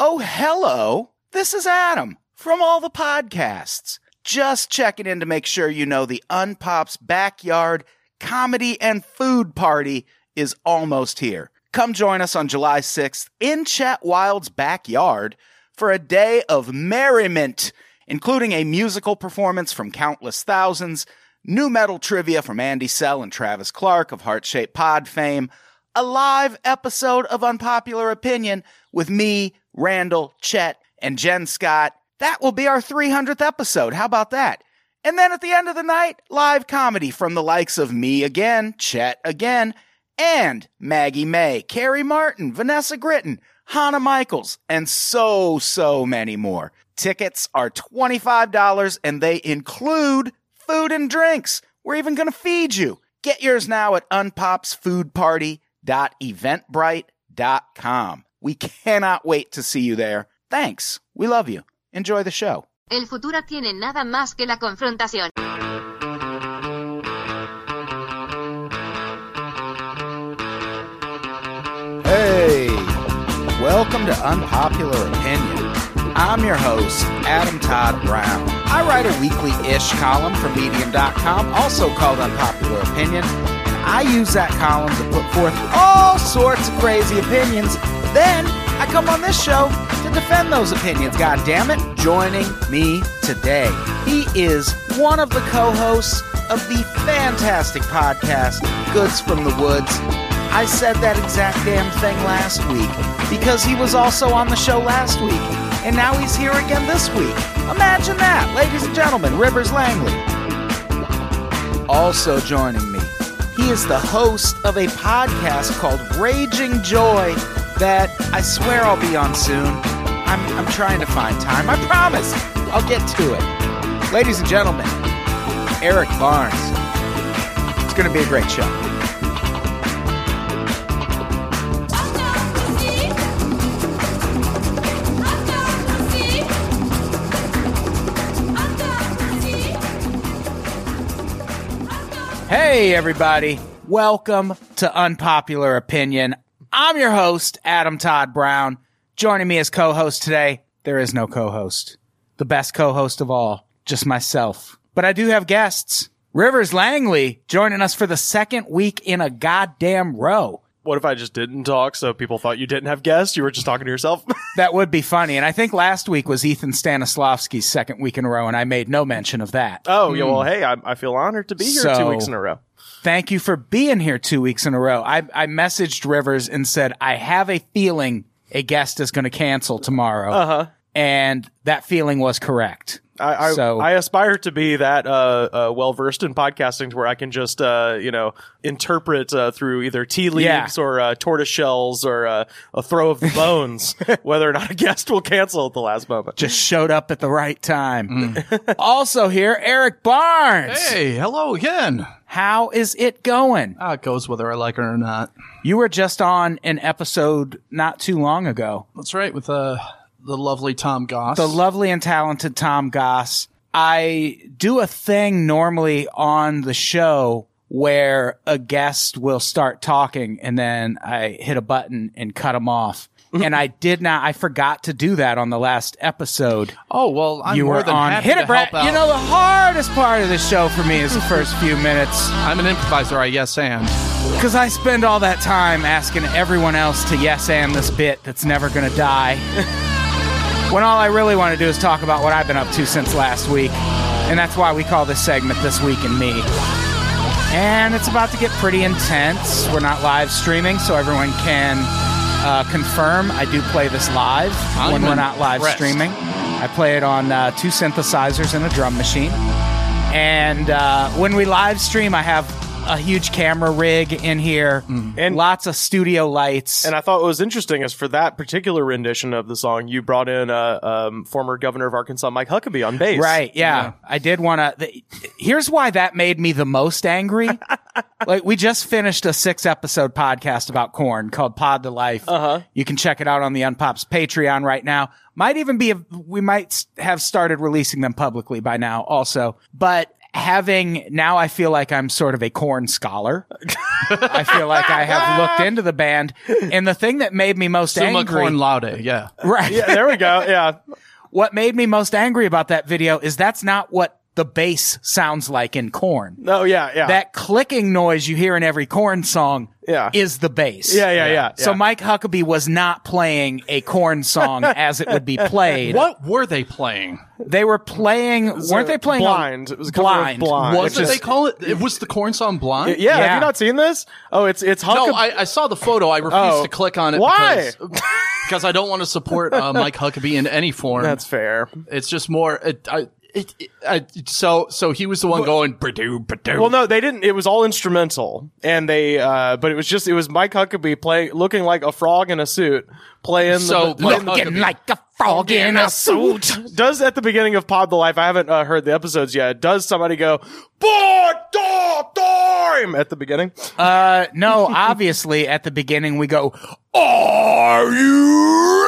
Oh, hello. This is Adam from all the podcasts. Just checking in to make sure you know the Unpops Backyard Comedy and Food Party is almost here. Come join us on July 6th in Chet Wild's backyard for a day of merriment, including a musical performance from Countless Thousands, new metal trivia from Andy Sell and Travis Clark of Heart-Shaped Pod fame, a live episode of Unpopular Opinion with me, Randall, Chet, and Jen Scott. That will be our 300th episode. How about that? And then at the end of the night, live comedy from the likes of me again, Chet again, and Maggie May, Carrie Martin, Vanessa Gritton, Hannah Michaels, and so many more. Tickets are $25 and they include food and drinks. We're even going to feed you. Get yours now at unpopsfoodparty.eventbrite.com. We cannot wait to see you there. Thanks. We love you. Enjoy the show. El futuro tiene nada más que la confrontación. Hey, welcome to Unpopular Opinion. I'm your host, Adam Todd Brown. I write a weekly-ish column for Medium.com, also called Unpopular Opinion. And I use that column to put forth all sorts of crazy opinions. Then I come on this show to defend those opinions, goddammit. Joining me today, he is one of the co-hosts of the fantastic podcast, Goods from the Woods. I said that exact damn thing last week because he was also on the show last week, and now he's here again this week. Imagine that, ladies and gentlemen, Rivers Langley. Also joining me, he is the host of a podcast called Raging Joy that I swear I'll be on soon. I'm trying to find time. I promise. I'll get to it. Ladies and gentlemen, Eric Barnes. It's going to be a great show. Hey, everybody. Welcome to Unpopular Opinion. I'm your host, Adam Todd Brown. Joining me as co-host today, there is no co-host. The best co-host of all, just myself. But I do have guests. Rivers Langley joining us for the second week in a goddamn row. What if I just didn't talk so people thought you didn't have guests? You were just talking to yourself? That would be funny. And I think last week was Ethan Stanislavski's second week in a row, and I made no mention of that. Oh, yeah, well, hey, I feel honored to be here 2 weeks in a row. Thank you for being here 2 weeks in a row. I messaged Rivers and said, I have a feeling a guest is going to cancel tomorrow. Uh-huh. And that feeling was correct. I aspire to be that well-versed in podcasting to where I can just, interpret through either tea leaves or tortoise shells or a throw of the bones whether or not a guest will cancel at the last moment. Just showed up at the right time. Also here, Eric Barnes. Hey, hello again. How is it going? It goes whether I like it or not. You were just on an episode not too long ago. That's right, with the lovely Tom Goss. The lovely and talented Tom Goss. I do a thing normally on the show where a guest will start talking and then I hit a button and cut them off. And I forgot to do that on the last episode. Oh, well, I'm more than happy to help out. You know, the hardest part of the show for me is the first few minutes. I'm an improviser, I yes and. Because I spend all that time asking everyone else to yes and this bit that's never going to die. When all I really want to do is talk about what I've been up to since last week. And that's why we call this segment This Week in Me. And it's about to get pretty intense. We're not live streaming, so everyone can confirm I do play this live when we're not live streaming. I play it on 2 synthesizers and a drum machine. And when we live stream, I have a huge camera rig in here and lots of studio lights. And I thought what was interesting is for that particular rendition of the song, you brought in former governor of Arkansas, Mike Huckabee, on bass. Right, yeah. I did want to... Here's why that made me the most angry. Like, we just finished a 6-episode podcast about Korn called Pod to Life. You can check it out on the Unpops Patreon right now. Might even be... we might have started releasing them publicly by now also. But now I feel like I'm sort of a Korn scholar. I feel like I have looked into the band. And the thing that made me most Summa angry. Cum laude, yeah. Right. Yeah, there we go. Yeah. What made me most angry about that video is that's not what the bass sounds like in Korn. Oh, yeah. That clicking noise you hear in every Korn song Yeah. is the bass. Yeah. So Mike Huckabee was not playing a Korn song as it would be played. What were they playing? They were playing, weren't they playing Blind? It was a cover of Blind. Blind. What did they call it? It was the Korn song Blind? Yeah, Yeah. have you not seen this? Oh, it's Huckabee. No, I saw the photo. I refused to click on it. Why? Because I don't want to support Mike Huckabee in any form. That's fair. It's just more. So he was the one going. Well, no, they didn't. It was all instrumental, and they. But it was Mike Huckabee looking like a frog in a suit, playing. Looking like a frog in a suit. Does at the beginning of Pod the Life? I haven't heard the episodes yet. Does somebody go "Pod time" at the beginning? No, obviously at the beginning we go, "Are you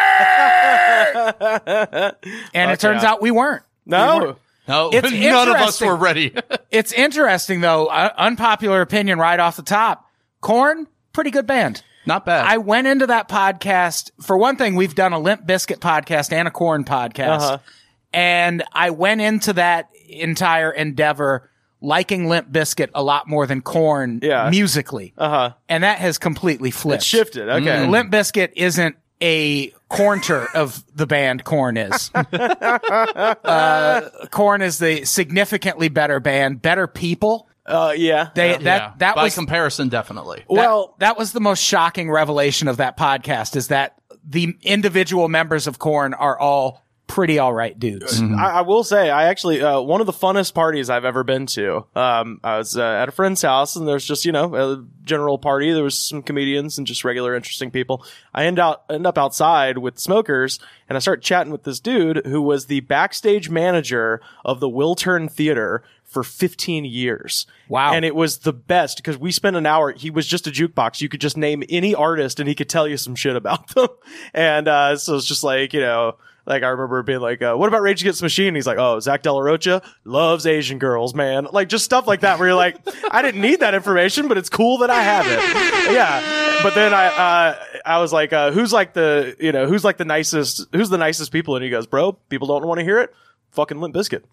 ready?" And it turns out we weren't. No. No, It's none of us interesting. were ready. It's interesting though, unpopular opinion right off the top. Korn, pretty good band. Not bad. I went into that podcast. For one thing, we've done a Limp Bizkit podcast and a Korn podcast. And I went into that entire endeavor liking Limp Bizkit a lot more than Korn musically. And that has completely flipped. It shifted. Okay. Limp Bizkit isn't a corner of the band Korn is. Korn is the significantly better band, better people. Yeah. That by was comparison, definitely. that was the most shocking revelation of that podcast, is that the individual members of Korn are all pretty all right dudes. I will say, I actually, one of the funnest parties I've ever been to, I was at a friend's house, and there's just, a general party. There was some comedians and just regular interesting people. I end up outside with smokers, and I start chatting with this dude who was the backstage manager of the Wiltern Theater for 15 years. Wow. And it was the best because we spent an hour. He was just a jukebox. You could just name any artist and he could tell you some shit about them. And, so it's just like, like I remember being like, what about Rage Against the Machine? And he's like, oh, Zach De La Rocha loves Asian girls, man. Like just stuff like that where you're like, I didn't need that information, but it's cool that I have it. Yeah. But then I was like, who's the nicest people? And he goes, bro, people don't want to hear it. Fucking Limp Bizkit.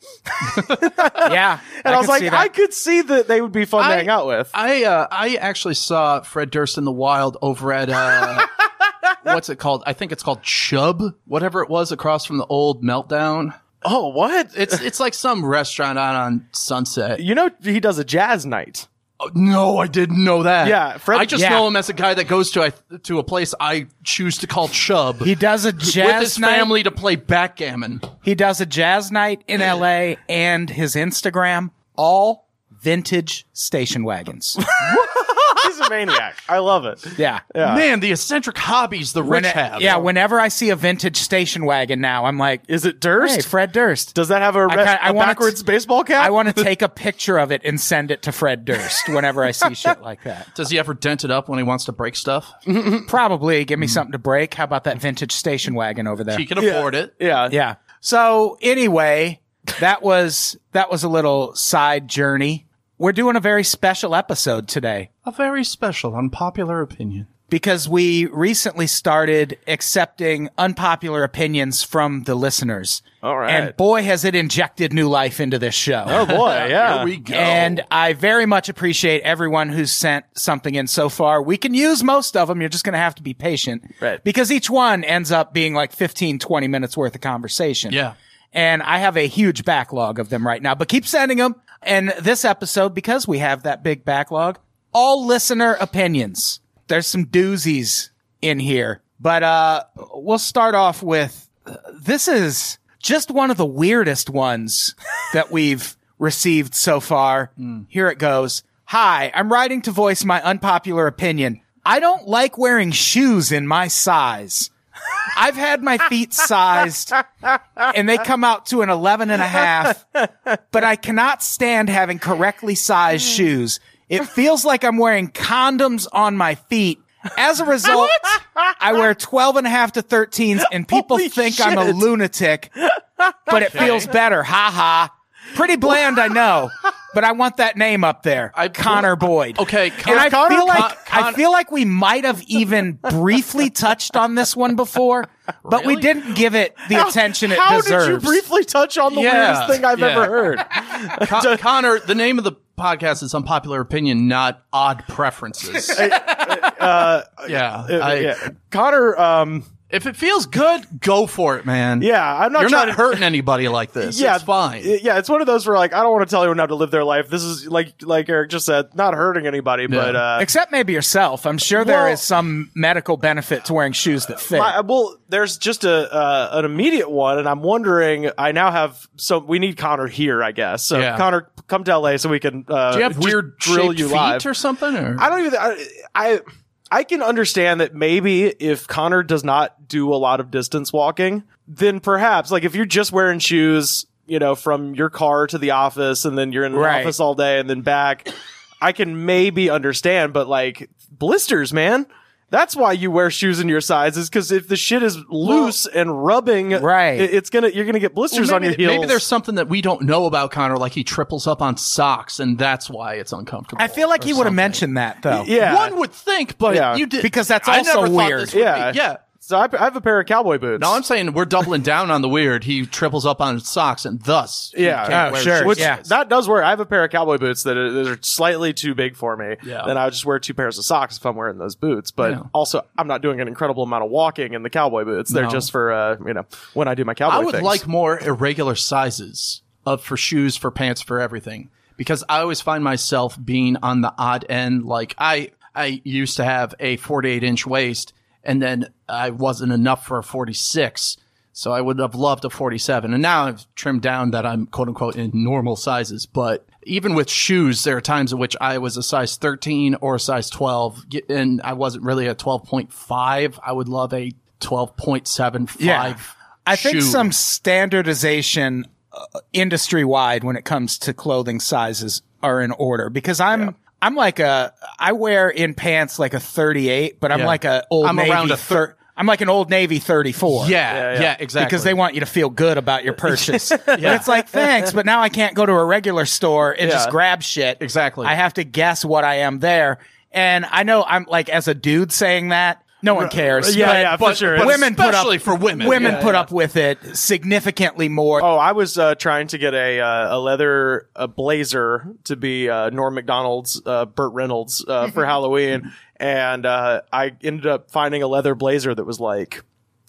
Yeah. And I was like, I could see that they would be fun to hang out with. I actually saw Fred Durst in the wild over at what's it called? I think it's called Chub, whatever it was, across from the old Meltdown. Oh, what? It's like some restaurant out on Sunset. He does a jazz night. Oh, no, I didn't know that. Yeah, I just know him as a guy that goes to a place I choose to call Chub. He does a jazz with his night. family to play backgammon. He does a jazz night in LA, and his Instagram, all vintage station wagons. He's a maniac. I love it. Yeah. Man, the eccentric hobbies the rich have. Yeah, whenever I see a vintage station wagon now, I'm like, is it Durst? Hey, Fred Durst. Does that have a backwards baseball cap? I want to take a picture of it and send it to Fred Durst whenever I see shit like that. Does he ever dent it up when he wants to break stuff? Probably. Give me something to break. How about that vintage station wagon over there? He can afford it. Yeah. Yeah. So anyway, that was a little side journey. We're doing a very special episode today. A very special, unpopular opinion. Because we recently started accepting unpopular opinions from the listeners. All right. And boy, has it injected new life into this show. Oh boy, yeah. Here we go. And I very much appreciate everyone who's sent something in so far. We can use most of them. You're just going to have to be patient. Right. Because each one ends up being like 15, 20 minutes worth of conversation. Yeah. And I have a huge backlog of them right now, but keep sending them. And this episode, because we have that big backlog, all listener opinions. There's some doozies in here, but we'll start off with, this is just one of the weirdest ones that we've received so far. Here it goes. Hi, I'm writing to voice my unpopular opinion. I don't like wearing shoes in my size. I've had my feet sized and they come out to an 11.5, but I cannot stand having correctly sized shoes. It feels like I'm wearing condoms on my feet. As a result, I wear 12.5 to 13s and people think I'm a lunatic, but it feels better. Ha ha. Pretty bland, I know, but I want that name up there. Connor Boyd. Okay, and I feel like we might have even briefly touched on this one before, but we didn't give it the attention it deserves. How did you briefly touch on the weirdest thing I've ever heard? Connor, the name of the podcast is Unpopular Opinion, not Odd Preferences. Connor, if it feels good, go for it, man. Yeah, I'm not. You're trying not hurting anybody like this. Yeah, it's fine. Yeah, it's one of those where like I don't want to tell anyone how to live their life. This is like Eric just said, not hurting anybody, but except maybe yourself. I'm sure there is some medical benefit to wearing shoes that fit. There's just an immediate one, and I'm wondering. I now have we need Connor here, I guess. So Connor, come to LA so we can. Do you have weird drill you feet live or something? Or? I don't even. I can understand that maybe if Connor does not do a lot of distance walking, then perhaps, like if you're just wearing shoes, from your car to the office and then you're in the office all day and then back, I can maybe understand, but like blisters, man. That's why you wear shoes in your size, is because if the shit is loose and rubbing, you're gonna get blisters on your heels. Maybe there's something that we don't know about Connor, like he triples up on socks, and that's why it's uncomfortable. I feel like he would have mentioned that, though. Yeah, one would think, but you did, because that's also weird. Yeah. So I have a pair of cowboy boots. No, I'm saying we're doubling down on the weird. He triples up on his socks, and thus, sure. That does work. I have a pair of cowboy boots that are slightly too big for me. Yeah. Then I would just wear 2 pairs of socks if I'm wearing those boots. But also, I'm not doing an incredible amount of walking in the cowboy boots. They're just for when I do my cowboy. I would things. like more irregular sizes for shoes, for pants, for everything, because I always find myself being on the odd end. Like I used to have a 48-inch waist. And then I wasn't enough for a 46. So I would have loved a 47. And now I've trimmed down that I'm quote unquote in normal sizes. But even with shoes, there are times in which I was a size 13 or a size 12. And I wasn't really a 12.5. I would love a 12.75. Yeah. I think some standardization industry wide when it comes to clothing sizes are in order, because I'm like I wear in pants like a 38, but I'm like a old Navy. I'm like an Old Navy 34. Yeah, exactly. Because they want you to feel good about your purchase. And it's like, thanks, but now I can't go to a regular store and just grab shit. Exactly. I have to guess what I am there. And I know I'm like, as a dude saying that, no one cares. For sure. But women especially for women. Women put up with it significantly more. Oh, I was trying to get a leather blazer to be Norm Macdonald's Burt Reynolds for Halloween, and I ended up finding a leather blazer that was like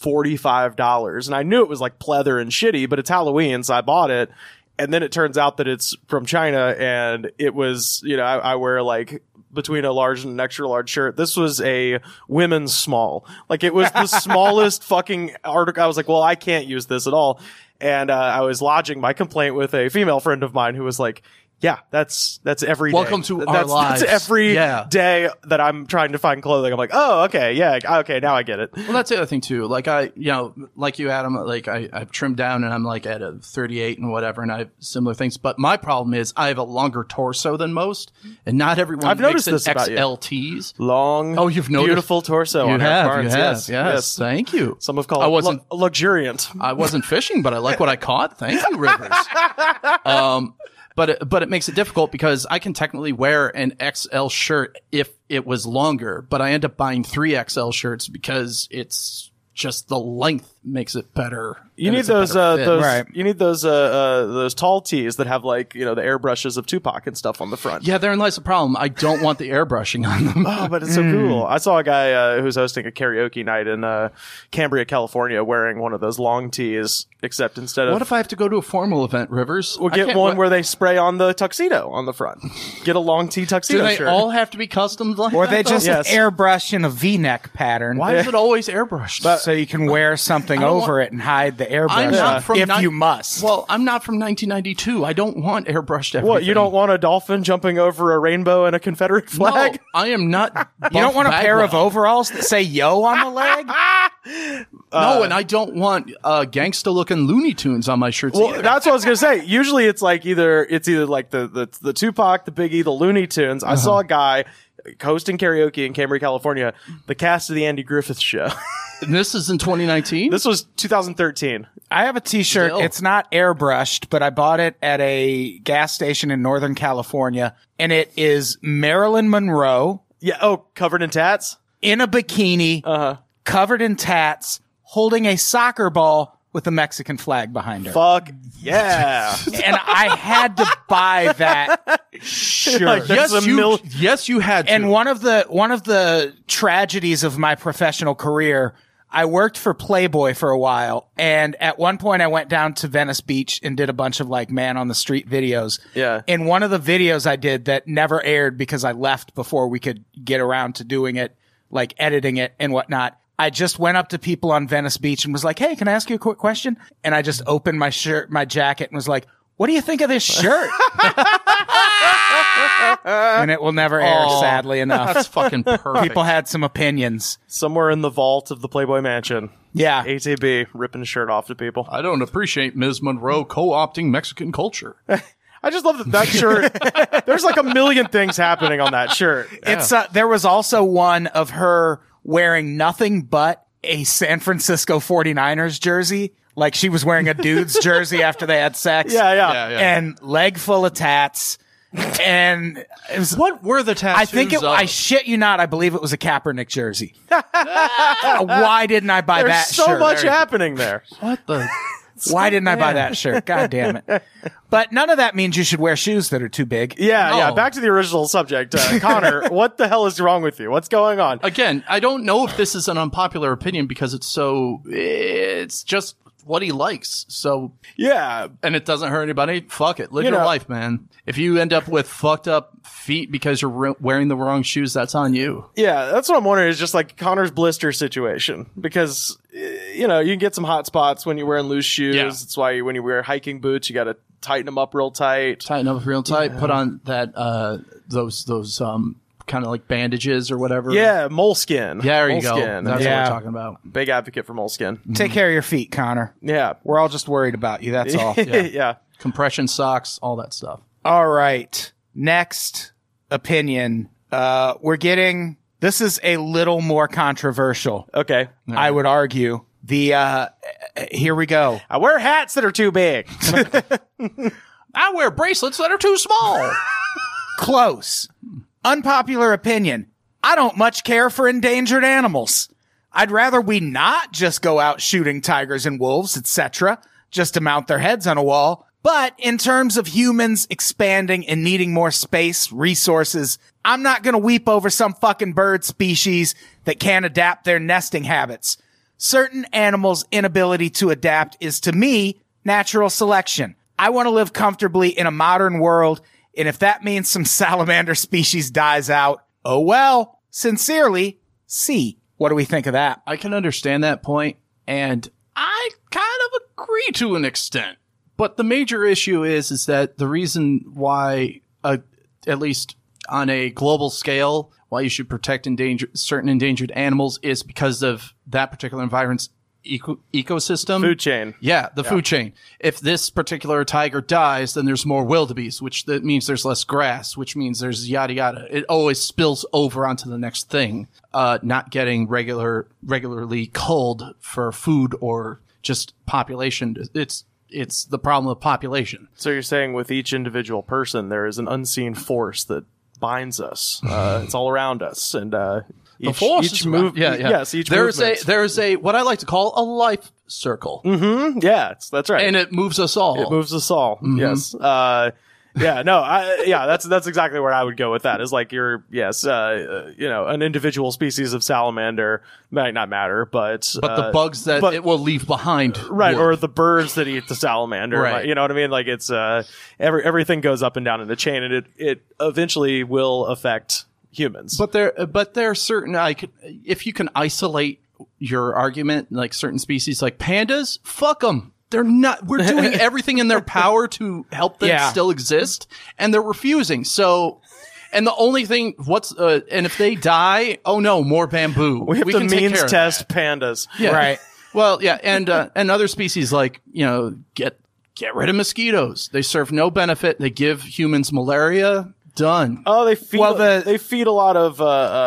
$45, and I knew it was like pleather and shitty, but it's Halloween, so I bought it. And then it turns out that it's from China, and it was, I wear like between a large and an extra large shirt. This was a women's small. Like it was the smallest fucking article. I was like, well, I can't use this at all. And I was lodging my complaint with a female friend of mine who was like, yeah, that's every day. Welcome to our lives. That's every day that I'm trying to find clothing. I'm like, oh, okay, now I get it. Well, that's the other thing too. Like like you, Adam, like I've trimmed down and I'm like at a 38 and whatever, and I have similar things. But my problem is I have a longer torso than most, and not everyone I've makes noticed this about you. XLTs. Long, you've noticed? Beautiful torso. You on have, Barnes. you have. Yes. Thank you. Some have called it luxuriant. I wasn't fishing, but I like what I caught. Thank you, Rivers. But it makes it difficult because I can technically wear an XL shirt if it was longer, but I end up buying 3XL shirts because it's just the length makes it better. You need those you need those tall tees that have like, the airbrushes of Tupac and stuff on the front. Yeah, therein lies the problem. I don't want the airbrushing on them. Oh, but it's so cool. I saw a guy who's hosting a karaoke night in Cambria, California, wearing one of those long tees, except instead of... What if I have to go to a formal event, Rivers? We'll get one where they spray on the tuxedo on the front. Get a long tee tuxedo shirt. Do they all have to be custom like or that? they just airbrush in a V-neck pattern? Why is it always airbrushed? So you can wear something over it and hide the airbrush you must. Well, I'm not from 1992. I don't want airbrushed everything. What, you don't want a dolphin jumping over a rainbow and a Confederate flag? No, I am not. You don't want a pair of overalls that say yo on the leg? No, and I don't want gangsta-looking Looney Tunes on my shirts either. That's what I was going to say. Usually it's like either like the Tupac, the Biggie, the Looney Tunes. I saw a guy hosting karaoke in Cambria, California, the cast of the Andy Griffith Show. And this is in 2019? This was 2013. I have a t-shirt. Still. It's not airbrushed, but I bought it at a gas station in Northern California, and it is Marilyn Monroe Yeah. Oh, covered in tats? in a bikini, covered in tats, holding a soccer ball with a Mexican flag behind her. Fuck yeah. And I had to buy that shirt. Like, that's a mil- Yes, you had to. And one of the tragedies of my professional career, I worked for Playboy for a while, and at one point I went down to Venice Beach and did a bunch of like man on the street videos. Yeah. In one of the videos I did that never aired because I left before we could get around to doing it, like editing it and whatnot, I just went up to people on Venice Beach and was like, "Hey, can I ask you a quick question?" And I just opened my jacket and was like, "What do you think of this shirt?" And it will never air, sadly enough. That's fucking perfect. People had some opinions. Somewhere in the vault of the Playboy Mansion. Yeah. ATB ripping his shirt off to people. I don't appreciate Ms. Monroe co-opting Mexican culture. I just love that shirt. There's like a million things happening on that shirt. It's there was also one of her wearing nothing but a San Francisco 49ers jersey. Like she was wearing a dude's jersey after they had sex. Yeah. And leg full of tats. And it was, What were the tattoos I think of? I shit you not, I believe it was a Kaepernick jersey. Why didn't I buy There's that so shirt? much happening there. What the? Why didn't I buy that shirt? God damn it. But none of that means you should wear shoes that are too big. Yeah. No. Back to the original subject. Connor, what the hell is wrong with you? What's going on? Again, I don't know if this is an unpopular opinion because it's just what he likes. So, Yeah. and it doesn't hurt anybody. Fuck it. Live You your know- life, man. If you end up with fucked up feet because you're wearing the wrong shoes, that's on you. Yeah, that's what I'm wondering is just like Connor's blister situation because, you know, you can get some hot spots when you're wearing loose shoes. Yeah. It's why when you wear hiking boots, you got to tighten them up real tight. Tighten up real tight. Put on that, those kind of like bandages or whatever. Yeah, moleskin. Yeah, there you go. Moleskin. That's Yeah. what we're talking about. Big advocate for moleskin. Take care of your feet, Connor. Yeah. We're all just worried about you. That's all. Yeah. Compression socks, all that stuff. All right. Next opinion. We're getting, this is a little more controversial, Okay. I would argue. Here we go. I wear hats that are too big. I wear bracelets that are too small. Close. Unpopular opinion. I don't much care for endangered animals. I'd rather we not just go out shooting tigers and wolves, etc., just to mount their heads on a wall. But in terms of humans expanding and needing more space, resources, I'm not going to weep over some fucking bird species that can't adapt their nesting habits. Certain animals' inability to adapt is, to me, natural selection. I want to live comfortably in a modern world, and if that means some salamander species dies out, oh well. Sincerely, C. What do we think of that? I can understand that point, and I kind of agree to an extent. But the major issue is that the reason why, at least on a global scale, why you should protect certain endangered animals is because of that particular environment's ecosystem. Food chain. Yeah, the food chain. If this particular tiger dies, then there's more wildebeest, which that means there's less grass, which means there's yada yada. It always spills over onto the next thing. Not getting regularly culled for food or just population. It's the problem of population. So you're saying with each individual person, there is an unseen force that binds us. It's all around us. And The force each is move, yeah. yes, each there's movement. there's a what I like to call a life circle, Yeah, that's right. and it moves us all. It moves us all. Yes. That's exactly where I would go with that. Is like an individual species of salamander might not matter, but the bugs that it will leave behind, right, would. or the birds that eat the salamander, Right. like, you know what I mean? Like it's everything goes up and down in the chain, and it eventually will affect humans. But there are certain if you can isolate your argument, like certain species, like pandas, fuck them. They're not. We're doing everything in their power to help them still exist, and they're refusing. So, and the only thing, and if they die, oh no, more bamboo. we have to can take means care of test pandas. Yeah. Right. Well, yeah, and other species like get rid of mosquitoes. They serve no benefit. They give humans malaria. Done. Oh, they feed. Well, they feed a lot of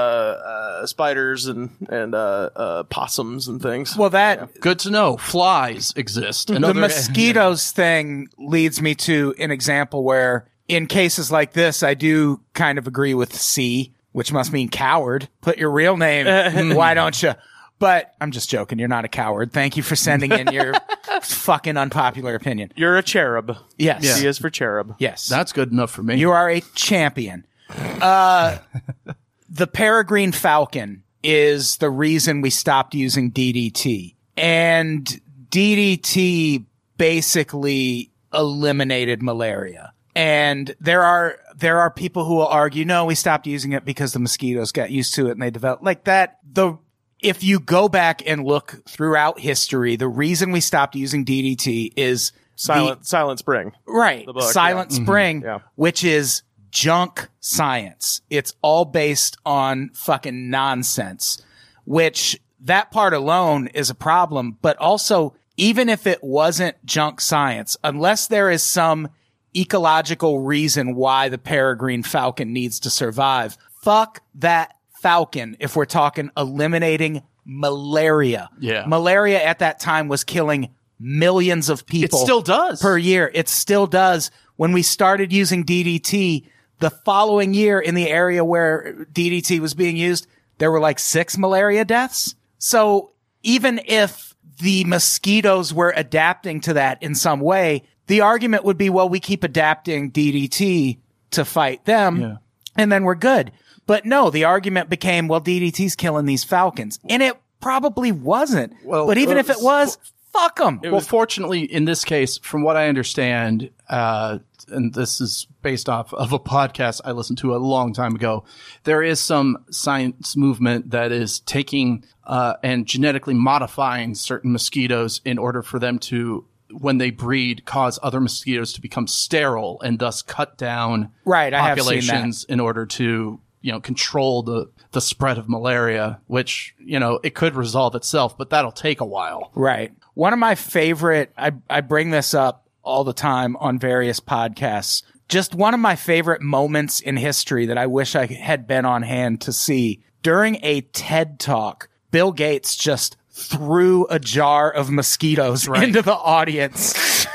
spiders and possums and things. Well, that Good to know. Flies exist. the mosquitoes thing leads me to an example where in cases like this, I do kind of agree with C, which must mean coward. Put your real name. Why don't you? But I'm just joking. You're not a coward. Thank you for sending in your fucking unpopular opinion. You're a cherub. Yes. C is for cherub. Yes. That's good enough for me. You are a champion. The peregrine falcon is the reason we stopped using DDT. And DDT basically eliminated malaria. And there are people who will argue, no, we stopped using it because the mosquitoes got used to it and they developed like that. If you go back and look throughout history, the reason we stopped using DDT is Silent Spring. Right. The book, Silent Spring, Yeah. which is junk science. It's all based on fucking nonsense, which that part alone is a problem. But also, even if it wasn't junk science, unless there is some ecological reason why the peregrine falcon needs to survive, fuck that falcon if we're talking eliminating malaria. Yeah. Malaria at that time was killing millions of people. It still does. Per year. It still does. When we started using DDT, the following year in the area where DDT was being used, there were like 6 malaria deaths. So even if the mosquitoes were adapting to that in some way, the argument would be, well, we keep adapting DDT to fight them, and then we're good. But no, the argument became, well, DDT's killing these falcons. And it probably wasn't. Well, but even if it was, fuck them. Well, fortunately, in this case, from what I understand, and this is based off of a podcast I listened to a long time ago, there is some science movement that is taking and genetically modifying certain mosquitoes in order for them to, when they breed, cause other mosquitoes to become sterile and thus cut down populations in order to, control the spread of malaria, which, it could resolve itself, but that'll take a while. Right. One of my favorite, I bring this up all the time on various podcasts. Just one of my favorite moments in history that I wish I had been on hand to see. During a TED Talk, Bill Gates just threw a jar of mosquitoes into the audience.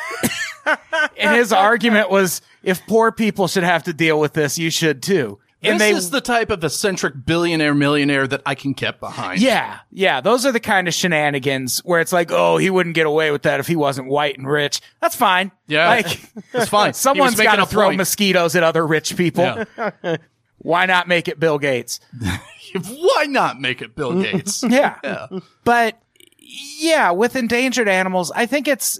And his argument was, if poor people should have to deal with this, you should too. And this is the type of eccentric billionaire millionaire that I can get behind. Yeah. Those are the kind of shenanigans where it's like, oh, he wouldn't get away with that if he wasn't white and rich. That's fine. Yeah. It's fine. Someone's got to throw mosquitoes at other rich people. Yeah. Why not make it Bill Gates? Why not make it Bill Gates? Yeah. But yeah, with endangered animals, I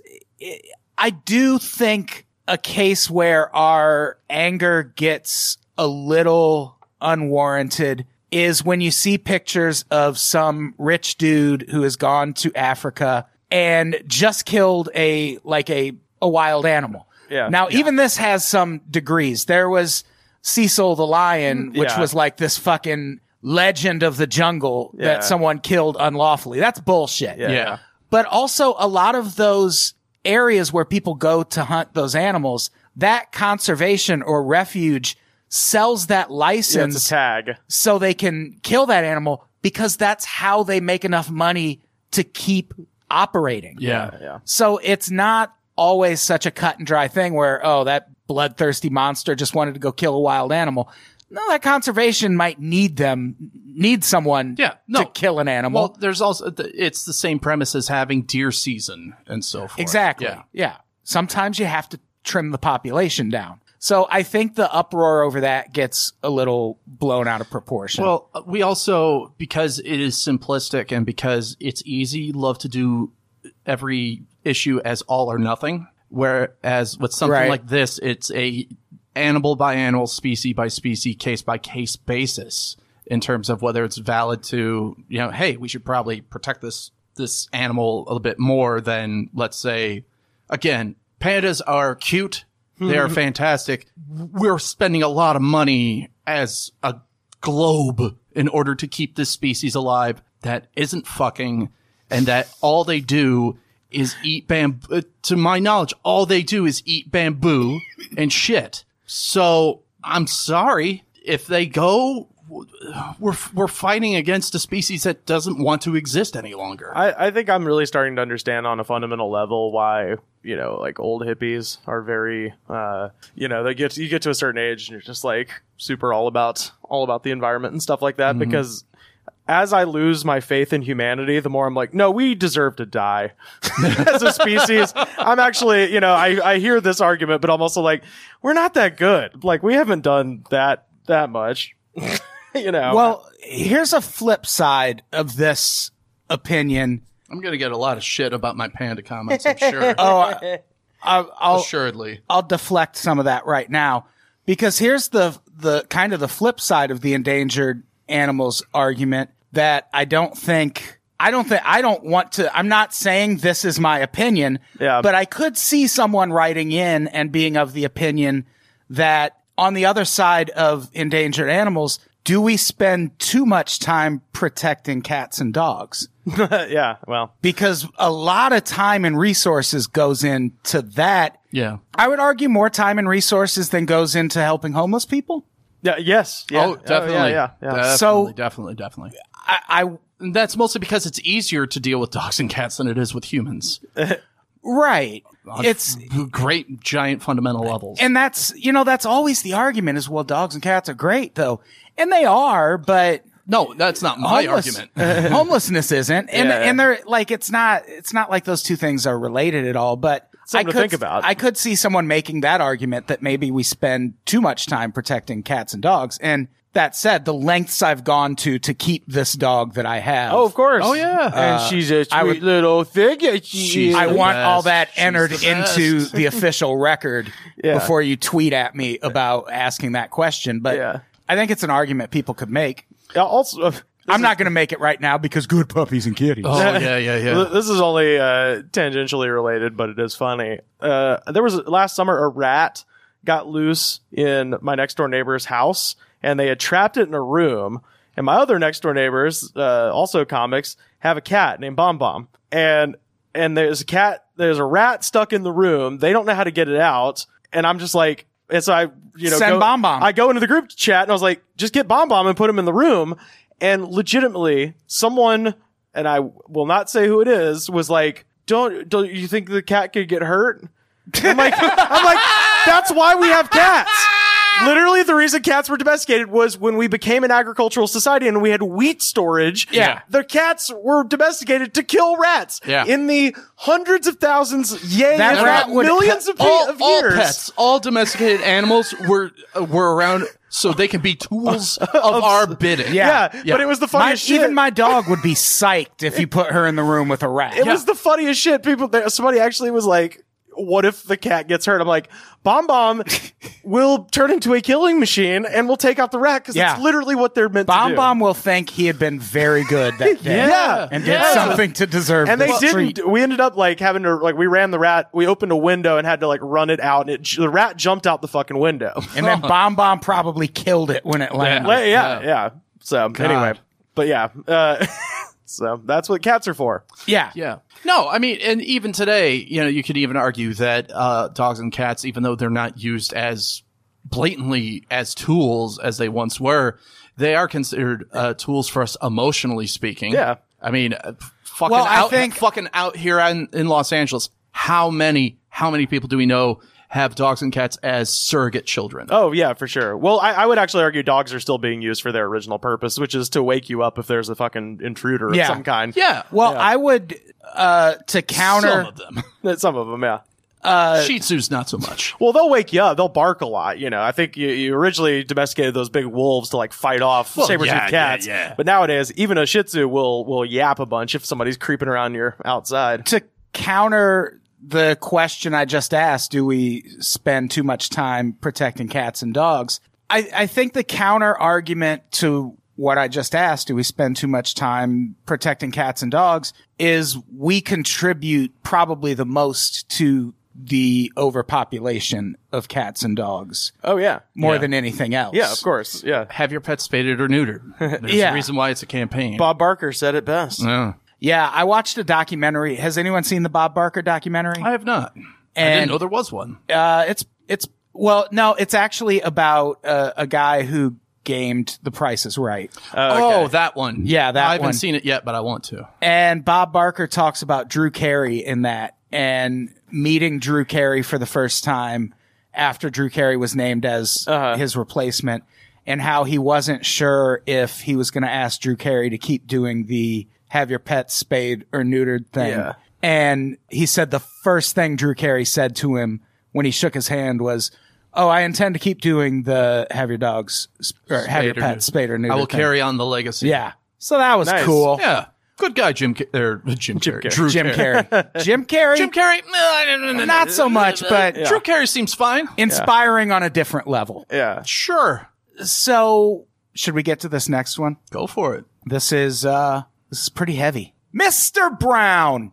do think a case where our anger gets a little unwarranted is when you see pictures of some rich dude who has gone to Africa and just killed a wild animal. Yeah. Now, even this has some degrees. There was Cecil the lion, which was like this fucking legend of the jungle that someone killed unlawfully. That's bullshit. Yeah. But also a lot of those areas where people go to hunt those animals, that conservation or refuge sells that license it's a tag so they can kill that animal because that's how they make enough money to keep operating. Yeah. So it's not always such a cut and dry thing where, oh, that bloodthirsty monster just wanted to go kill a wild animal. No, that conservation might need someone to kill an animal. Well, there's also, it's the same premise as having deer season and so forth. Exactly. Yeah. Sometimes you have to trim the population down. So I think the uproar over that gets a little blown out of proportion. Well, we also, because it is simplistic and because it's easy, love to do every issue as all or nothing. Whereas with something like this, it's a animal by animal, species by species, case by case basis in terms of whether it's valid to, hey, we should probably protect this animal a little bit more than, let's say, again, pandas are cute. They are fantastic. We're spending a lot of money as a globe in order to keep this species alive that isn't fucking, and that all they do is eat bamboo. To my knowledge, all they do is eat bamboo and shit. So I'm sorry. If they go, we're fighting against a species that doesn't want to exist any longer. I think I'm really starting to understand on a fundamental level why, you know, like old hippies are very, you know, you get to a certain age and you're just like super all about the environment and stuff like that. Mm-hmm. Because as I lose my faith in humanity, the more I'm like, no, we deserve to die as a species. I'm actually, you know, I hear this argument, but I'm also like, we're not that good. Like, we haven't done that much. You know. Well, here's a flip side of this opinion. I'm going to get a lot of shit about my panda comments, I'm sure. I'll assuredly. I'll deflect some of that right now, because here's the kind of the flip side of the endangered animals argument that I don't want to. I'm not saying this is my opinion, but I could see someone writing in and being of the opinion that on the other side of endangered animals, do we spend too much time protecting cats and dogs? Yeah, well. Because a lot of time and resources goes into that. Yeah. I would argue more time and resources than goes into helping homeless people. Yeah, yes. Yeah. Oh, definitely. Yeah. Definitely. I that's mostly because it's easier to deal with dogs and cats than it is with humans. Right. It's great, giant fundamental levels. And that's always the argument is, well, dogs and cats are great though. And they are, but no, that's not my argument. Homelessness isn't. And they're like, it's not like those two things are related at all, but something to think about. I could see someone making that argument that maybe we spend too much time protecting cats and dogs. And that said, the lengths I've gone to keep this dog that I have. Oh, of course. Oh, yeah. And she's a sweet little thing. I want all that entered into the official record before you tweet at me about asking that question. But I think it's an argument people could make. Also, I'm not going to make it right now because good puppies and kitties. Oh, yeah. This is only tangentially related, but it is funny. There was last summer a rat got loose in my next door neighbor's house, and they had trapped it in a room. And my other next door neighbors, also comics, have a cat named Bomb Bomb. And there's a rat stuck in the room. They don't know how to get it out. And I'm just like, and so I, send Bomb Bomb. I go into the group chat and I was like, just get Bomb Bomb and put him in the room. And legitimately, someone, and I will not say who it is, was like, don't you think the cat could get hurt? I'm like, that's why we have cats. Literally, the reason cats were domesticated was when we became an agricultural society and we had wheat storage. Yeah. The cats were domesticated to kill rats. Yeah. In the hundreds of thousands, That rat would millions of all years. Pets, all domesticated animals were around so they can be tools of our bidding. Yeah. But it was the funniest shit. Even my dog would be psyched if you put her in the room with a rat. It was the funniest shit. Somebody actually was like, what if the cat gets hurt? I'm like, Bomb Bomb will turn into a killing machine and will take out the rat because it's literally what they're meant to do. Bomb Bomb will think he had been very good that day. And did something to deserve and this they didn't. treat. We ended up like having to, like, we ran the rat, we opened a window and had to like run it out, and the rat jumped out the fucking window. And then Bomb Bomb probably killed it when it landed. Yeah. So anyway, but so that's what cats are for. Yeah. No, I mean, and even today, you could even argue that dogs and cats, even though they're not used as blatantly as tools as they once were, they are considered tools for us emotionally speaking. Yeah. I mean, fucking out here in Los Angeles, how many people do we know have dogs and cats as surrogate children? Oh, yeah, for sure. Well, I would actually argue dogs are still being used for their original purpose, which is to wake you up if there's a fucking intruder of some kind. Yeah. Well, I would, to counter... Some of them. Some of them, yeah. Shih Tzus, not so much. Well, they'll wake you up. They'll bark a lot. I think you originally domesticated those big wolves to like fight off saber-toothed cats. Yeah. But nowadays, even a Shih Tzu will yap a bunch if somebody's creeping around your outside. To counter the question I just asked, do we spend too much time protecting cats and dogs? I think the counter argument to what I just asked, do we spend too much time protecting cats and dogs, is we contribute probably the most to the overpopulation of cats and dogs. Oh, yeah. More than anything else. Yeah, of course. Yeah. Have your pet spaded or neutered. There's a reason why it's a campaign. Bob Barker said it best. Yeah, I watched a documentary. Has anyone seen the Bob Barker documentary? I have not. I didn't know there was one. It's Well, no, it's actually about a guy who gamed The Price is Right. Oh, that one. Yeah, that I haven't one. seen it yet, but I want to. And Bob Barker talks about Drew Carey in that, and meeting Drew Carey for the first time after Drew Carey was named as his replacement, and how he wasn't sure if he was going to ask Drew Carey to keep doing the have your pet spayed or neutered thing. Yeah. And he said the first thing Drew Carey said to him when he shook his hand was, "Oh, I intend to keep doing the have your dogs or have your pet spayed or neutered. I will thing." carry on the legacy. Yeah. So that was Nice. cool. Yeah. Good guy, Jim Carrey. Drew Jim Carrey. Carrey. Jim Carrey. Jim Carrey, Not so much, but Drew Carey seems fine. inspiring on a different level. Yeah. Sure. So, should we get to this next one? Go for it. This is pretty heavy. Mr. Brown.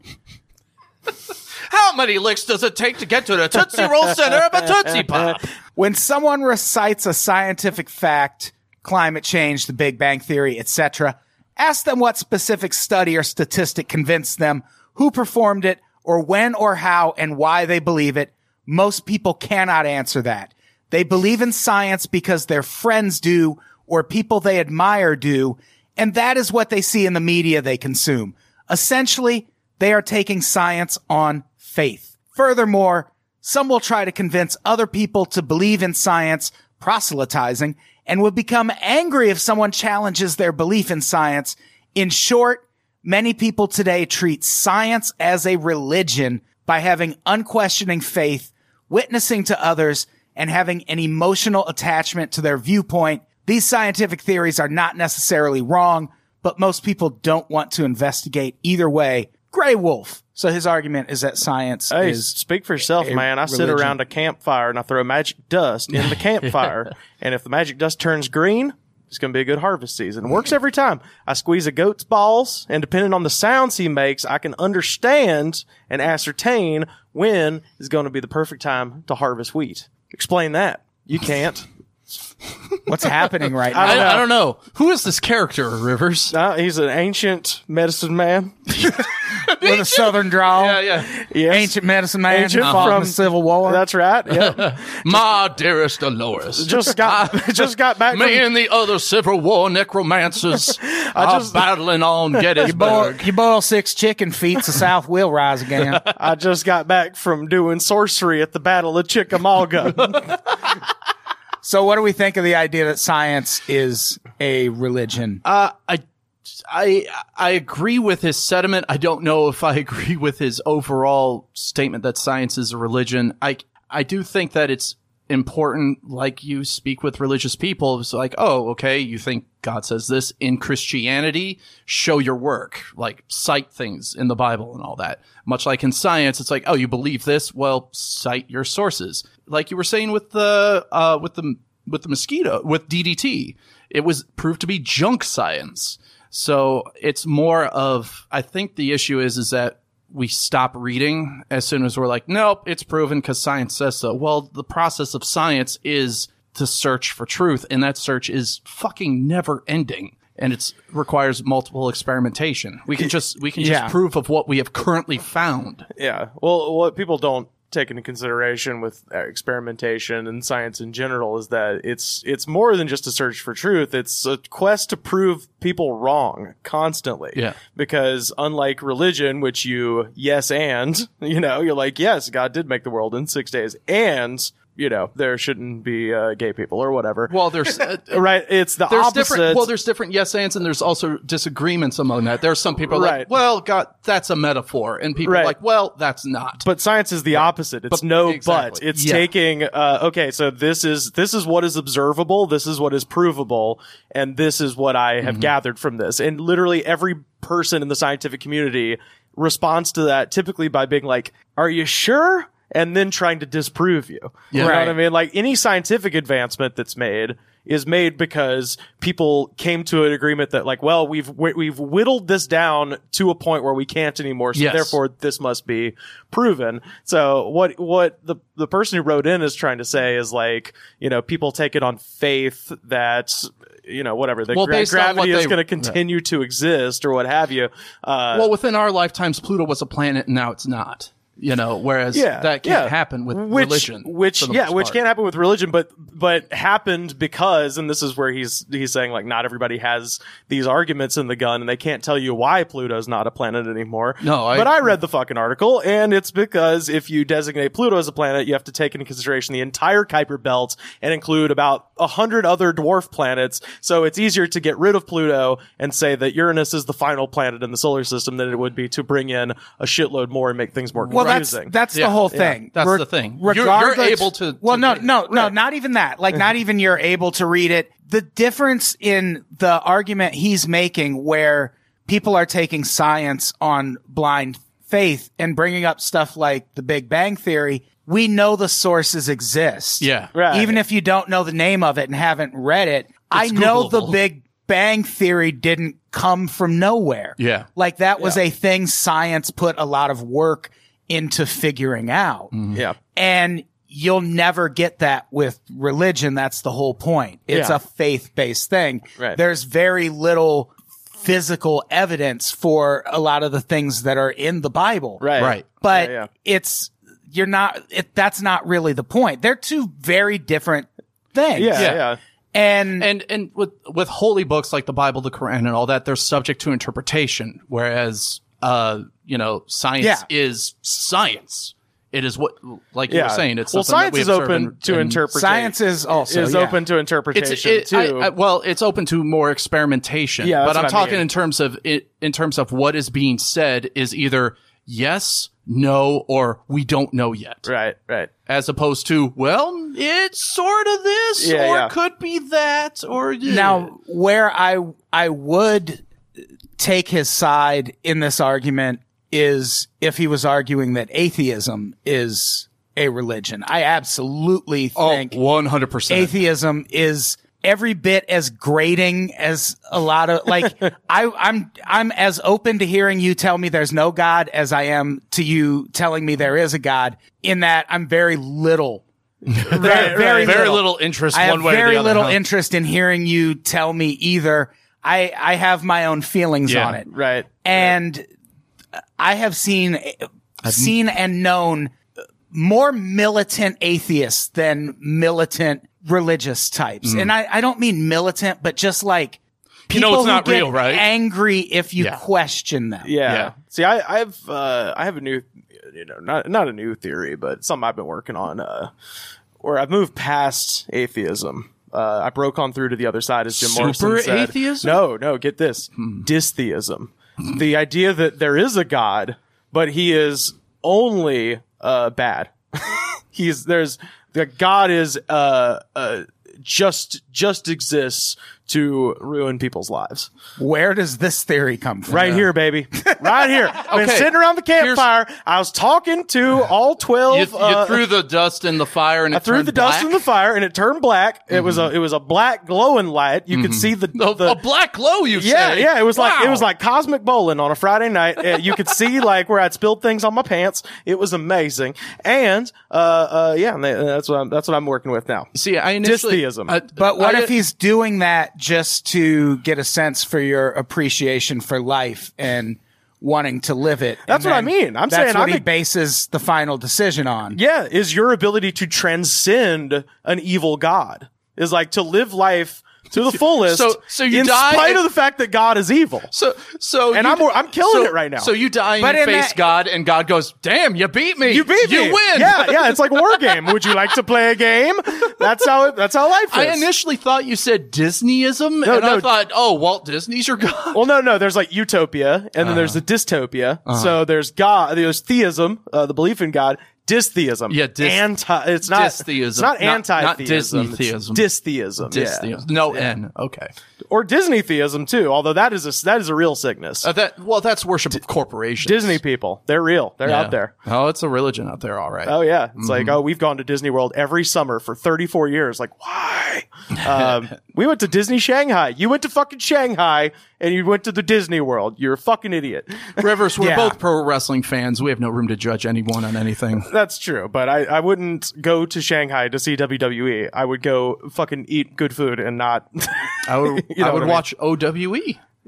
How many licks does it take to get to the Tootsie Roll center of a Tootsie Pop? When someone recites a scientific fact, climate change, the Big Bang Theory, etc., ask them what specific study or statistic convinced them, who performed it, or when or how and why they believe it. Most people cannot answer that. They believe in science because their friends do or people they admire do, and that is what they see in the media they consume. Essentially, they are taking science on faith. Furthermore, some will try to convince other people to believe in science, proselytizing, and will become angry if someone challenges their belief in science. In short, many people today treat science as a religion by having unquestioning faith, witnessing to others, and having an emotional attachment to their viewpoint. These scientific theories are not necessarily wrong, but most people don't want to investigate either way. Grey Wolf. So his argument is that science Hey, is... speak for yourself, man. I sit religion. around a campfire and I throw magic dust in the campfire. And if the magic dust turns green, it's going to be a good harvest season. It works every time. I squeeze a goat's balls, and depending on the sounds he makes, I can understand and ascertain when is going to be the perfect time to harvest wheat. Explain that. You can't. What's happening right now? I don't know. Who is this character, Rivers? He's an ancient medicine man. With a southern drawl. Yeah. Yes. Ancient medicine man Ancient from from the Civil War. That's right. Yeah. My dearest Dolores. just got back Me from, and the other Civil War necromancers are battling on Gettysburg. You boil 6 chicken feet, the South will rise again. I just got back from doing sorcery at the Battle of Chickamauga. So what do we think of the idea that science is a religion? I agree with his sentiment. I don't know if I agree with his overall statement that science is a religion. I do think that it's important, like you speak with religious people. It's like, oh, okay, you think God says this in Christianity? Show your work, like cite things in the Bible and all that. Much like in science, it's like, oh, you believe this? Well, cite your sources. Like you were saying with the mosquito, with DDT, it was proved to be junk science. So it's more of, I think the issue is that we stop reading as soon as we're like, nope, it's proven because science says so. Well, the process of science is to search for truth, and that search is fucking never ending. And it requires multiple experimentation. We can just prove of what we have currently found. Yeah. Well, what people don't take into consideration with experimentation and science in general is that it's more than just a search for truth. It's a quest to prove people wrong constantly. Yeah. Because unlike religion, which you're like, yes, God did make the world in 6 days, and there shouldn't be gay people or whatever. Well, there's right. It's the opposite. There's different yes ands, and there's also disagreements among that. There's some people Right. like, well, God, that's a metaphor, and people are Right. like, well, that's not. But science is the opposite. It's but. Exactly. It's taking, okay, so this is what is observable, this is what is provable, and this is what I have gathered from this. And literally every person in the scientific community responds to that typically by being like, are you sure? And then trying to disprove you. Yeah. You know Right. what I mean? Like any scientific advancement that's made is made because people came to an agreement that like, well, we've whittled this down to a point where we can't anymore. So Yes. therefore this must be proven. So what the person who wrote in is trying to say is like, people take it on faith that, whatever, the based on gravity what is they- going to continue to exist or what have you. Well, within our lifetimes, Pluto was a planet, and now it's not. Whereas that can't happen with religion. Which can't happen with religion, but happened because, and this is where he's saying like not everybody has these arguments in the gun, and they can't tell you why Pluto's not a planet anymore. But I read the fucking article, and it's because if you designate Pluto as a planet, you have to take into consideration the entire Kuiper Belt and include about 100 other dwarf planets. So it's easier to get rid of Pluto and say that Uranus is the final planet in the solar system than it would be to bring in a shitload more and make things more confusing. That's the whole thing. That's the thing. Regardless, you're able to. Well, no, not even that. Like, not even you're able to read it. The difference in the argument he's making, where people are taking science on blind faith and bringing up stuff like the Big Bang Theory, we know the sources exist. Yeah, right. Even if you don't know the name of it and haven't read it, I know the Big Bang Theory didn't come from nowhere. Yeah, like that was a thing science put a lot of work into figuring out. Yeah. And you'll never get that with religion. That's the whole point. It's a faith-based thing. Right. There's very little physical evidence for a lot of the things that are in the Bible. Right. But that's not really the point. They're two very different things. Yeah. And with holy books like the Bible, the Quran, and all that, they're subject to interpretation. Whereas, science is science. It is what, like you were saying, it's something science that we is observe open to interpretation. Science is also open to interpretation too. It's open to more experimentation. Yeah, but I'm what I talking mean. in terms of what is being said is either yes, no, or we don't know yet. Right. As opposed to, well, it's sort of this, or could be that, or Now, where I would take his side in this argument is if he was arguing that atheism is a religion. I absolutely think 100%. atheism is every bit as grating as a lot of, like, I'm as open to hearing you tell me there's no God as I am to you telling me there is a God, in that I'm very little. Very little interest I one have way or the very other. little interest in hearing you tell me either. I have my own feelings on it. Right. And I have seen and known more militant atheists than militant religious types. And I don't mean militant, but just like people it's not who get real, right? angry if you question them. Yeah. See, I have a new, not a new theory, but something I've been working on, where I've moved past atheism. I broke on through to the other side, as Jim Morrison said. atheism? No, get this. Dystheism. The idea that there is a God, but he is only bad. The God is just exists to ruin people's lives. Where does this theory come from? Right here, baby. Right here. Been sitting around the campfire. I was talking to all 12. You threw the dust in the fire, and I threw the dust in the fire, and it turned black. It was a black glowing light. You could see the a black glow. You say? Yeah. It was like cosmic bowling on a Friday night. You could see like where I'd spilled things on my pants. It was amazing. And that's what I'm working with now. See, I initially Dystheism. But what if he's doing that just to get a sense for your appreciation for life and wanting to live it? That's what I mean. I'm saying that's what he bases the final decision on. Yeah, is your ability to transcend an evil God. Is like to live life to the fullest. So you in die spite of the fact that God is evil. I'm killing it right now. So you die and you face God, and God goes, "Damn, you beat me. You beat me. You win." Yeah. It's like a war game. Would you like to play a game? That's how life is. I initially thought you said Disneyism, I thought, oh, Walt Disney's your God. Well, no. There's like utopia, and then there's the dystopia. So there's God. There's theism, the belief in God. Dystheism. Yeah, it's not dystheism. It's not anti-theism. Not Disney-theism. It's dystheism. Dystheism. No N. Okay. Or Disney theism too, although that is a real sickness. That's worship of corporations. Disney people, they're real. They're out there. Oh, it's a religion out there, all right. Oh yeah, it's like, we've gone to Disney World every summer for 34 years. Like, why? We went to Disney Shanghai. You went to fucking Shanghai, and you went to the Disney World. You're a fucking idiot. Rivers, we're both pro wrestling fans. We have no room to judge anyone on anything. That's true, but I wouldn't go to Shanghai to see WWE. I would go fucking eat good food and not. I would watch OWE.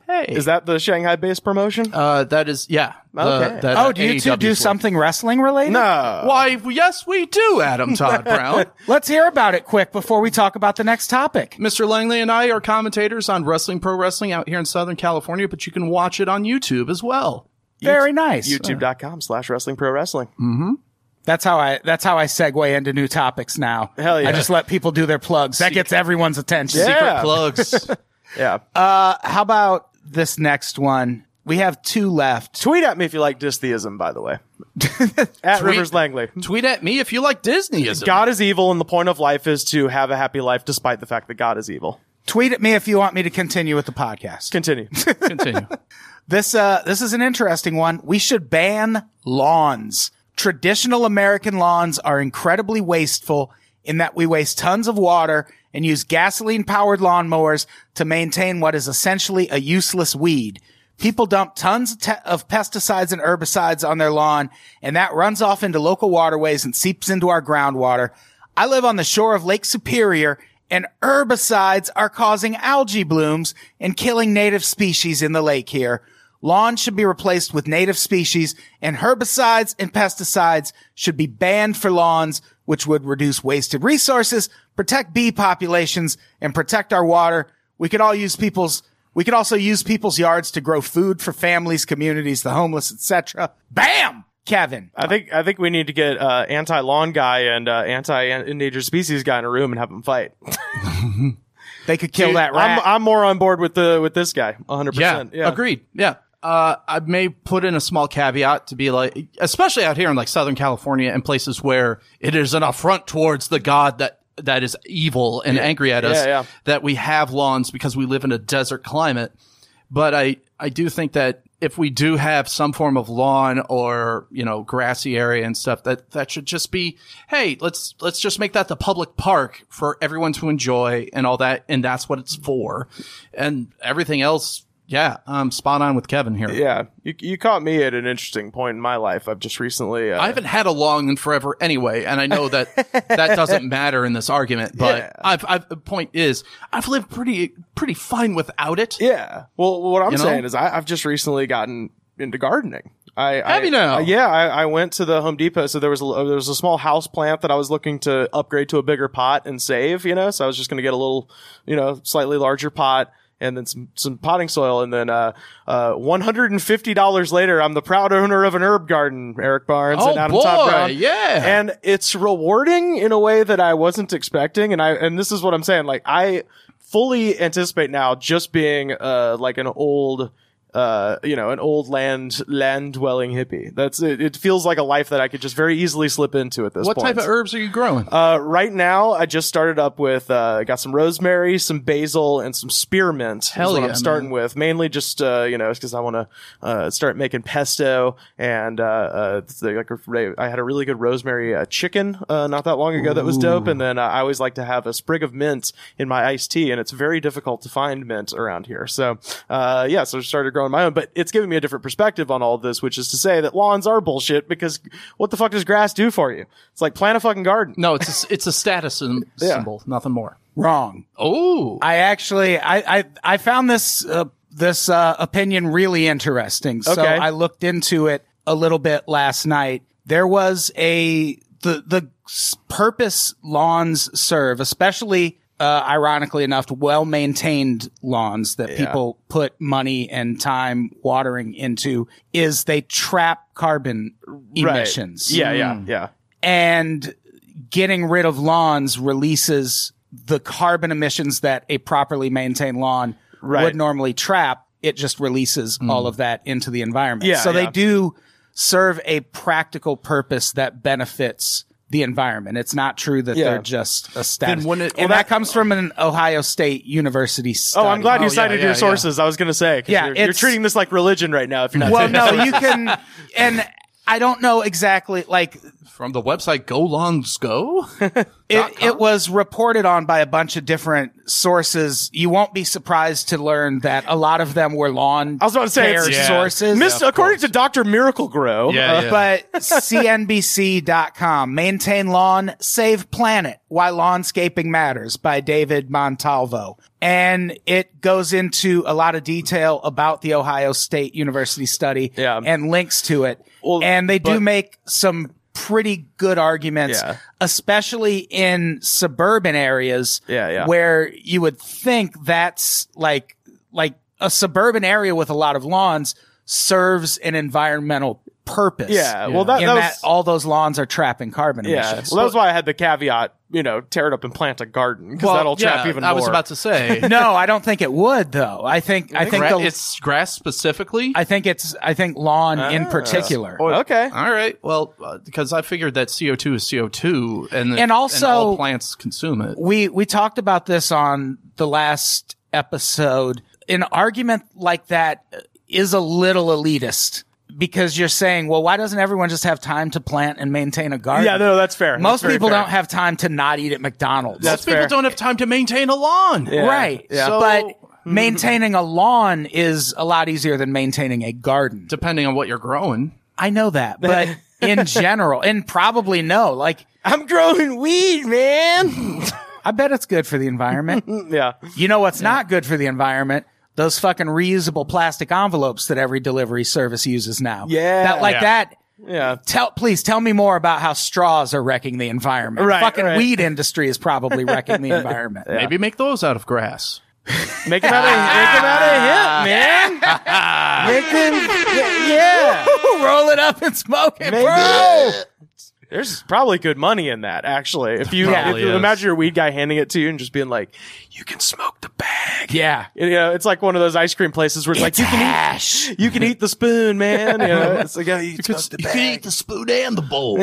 Hey. Is that the Shanghai-based promotion? That is, yeah. Okay. Do you two do something wrestling related? No. Why, yes, we do, Adam Todd Brown. Let's hear about it quick before we talk about the next topic. Mr. Langley and I are commentators on Wrestling Pro Wrestling out here in Southern California, but you can watch it on YouTube as well. Very nice. YouTube.com/WrestlingProWrestling. Mm-hmm. That's how I segue into new topics now. Hell yeah. I just let people do their plugs. That gets everyone's attention. Yeah. Secret plugs. Yeah. How about this next one? We have 2 left. Tweet at me if you like distheism, by the way. At Rivers Langley. Tweet at me if you like Disneyism. God is evil, and the point of life is to have a happy life despite the fact that God is evil. Tweet at me if you want me to continue with the podcast. Continue. Continue. This is an interesting one. We should ban lawns. Traditional American lawns are incredibly wasteful in that we waste tons of water and use gasoline-powered lawnmowers to maintain what is essentially a useless weed. People dump tons of pesticides and herbicides on their lawn, and that runs off into local waterways and seeps into our groundwater. I live on the shore of Lake Superior, and herbicides are causing algae blooms and killing native species in the lake here. Lawns should be replaced with native species, and herbicides and pesticides should be banned for lawns, which would reduce wasted resources, protect bee populations, and protect our water. We could also use people's yards to grow food for families, communities, the homeless, etc. Bam! Kevin. I think we need to get anti-lawn guy and anti-endangered species guy in a room and have them fight. They could kill that rat. I'm more on board with this guy, 100%. Yeah, agreed. Yeah. I may put in a small caveat to be like, especially out here in like Southern California and places where it is an affront towards the God that is evil and angry at us, that we have lawns because we live in a desert climate. But I do think that if we do have some form of lawn or, grassy area and stuff, that should just be, hey, let's just make that the public park for everyone to enjoy and all that. And that's what it's for. And everything else, yeah, I'm spot on with Kevin here. Yeah. You caught me at an interesting point in my life. I've just recently... I haven't had a lawn in forever anyway, and I know that that doesn't matter in this argument, but the point is, I've lived pretty fine without it. Yeah. Well, what I'm saying is I've just recently gotten into gardening. Have you now? I went to the Home Depot. So there was a small house plant that I was looking to upgrade to a bigger pot and save, so I was just going to get a little, slightly larger pot. And then some potting soil, and then $150 later, I'm the proud owner of an herb garden, Eric Barnes and Adam Todd Brown. Yeah, and it's rewarding in a way that I wasn't expecting. And this is what I'm saying. Like, I fully anticipate now just being like an old land dwelling hippie. That's it. It feels like a life that I could just very easily slip into at this point. What type of herbs are you growing? Right now, I just started up with, got some rosemary, some basil, and some spearmint. Hell is what yeah, I'm starting with. Mainly just, because I want to, start making pesto. And, I had a really good rosemary chicken, not that long ago that was dope. And then I always like to have a sprig of mint in my iced tea, and it's very difficult to find mint around here. So, so I started growing my own, but it's giving me a different perspective on all of this, which is to say that lawns are bullshit, because what the fuck does grass do for you? It's like plant a fucking garden. No, it's a status symbol, nothing more. Wrong. Oh, I actually I found this opinion really interesting. So I looked into it a little bit last night. There was the purpose lawns serve, especially ironically enough, well-maintained lawns that people put money and time watering into, is they trap carbon emissions. Yeah. And getting rid of lawns releases the carbon emissions that a properly maintained lawn would normally trap. It just releases all of that into the environment. So they do serve a practical purpose that benefits the environment. It's not true that they're just a status. That comes from an Ohio State University study. Oh, I'm glad you cited your sources. I was going to say, you're treating this like religion right now. If you're not. Well, no, you can, and I don't know exactly, like, from the website Go Lawns Go. It was reported on by a bunch of different sources. You won't be surprised to learn that a lot of them were lawn I was about to say, care it's- sources. according to Dr. Miracle Grow. But CNBC.com, Maintain Lawn, Save Planet, Why Lawnscaping Matters by David Montalvo. And it goes into a lot of detail about the Ohio State University study and links to it. Well, and they do make some pretty good arguments, especially in suburban areas where you would think that's like a suburban area with a lot of lawns serves an environmental purpose. Well, that all those lawns are trapping carbon yeah. emissions. Well, that's why I had the caveat, tear it up and plant a garden because that'll trap even more. I was about to say. No, I don't think it would though. I think it's grass specifically. I think lawn in particular. Okay. All right. Well, because I figured that CO2 is CO2 and also all plants consume it. We talked about this on the last episode. An argument like that is a little elitist. Because you're saying, well, why doesn't everyone just have time to plant and maintain a garden? Yeah, no, that's fair. Most people don't have time to not eat at McDonald's. Most people don't have time to maintain a lawn. Yeah. Right. Yeah. So, but maintaining a lawn is a lot easier than maintaining a garden. Depending on what you're growing. I know that. But in general, and probably no, like, I'm growing weed, man. I bet it's good for the environment. Yeah. You know what's not good for the environment? Those fucking reusable plastic envelopes that every delivery service uses now. Yeah. Yeah. Please tell me more about how straws are wrecking the environment. Right, Fucking weed industry is probably wrecking the environment. Yeah. Maybe make those out of grass. Make them out of hemp, man. Roll it up and smoke it, Maybe. bro. There's probably good money in that, actually. If you imagine your weed guy handing it to you and just being like, you can smoke the bag. Yeah. It's like one of those ice cream places where it's like, you can eat the spoon, man. It's like, you can eat the spoon and the bowl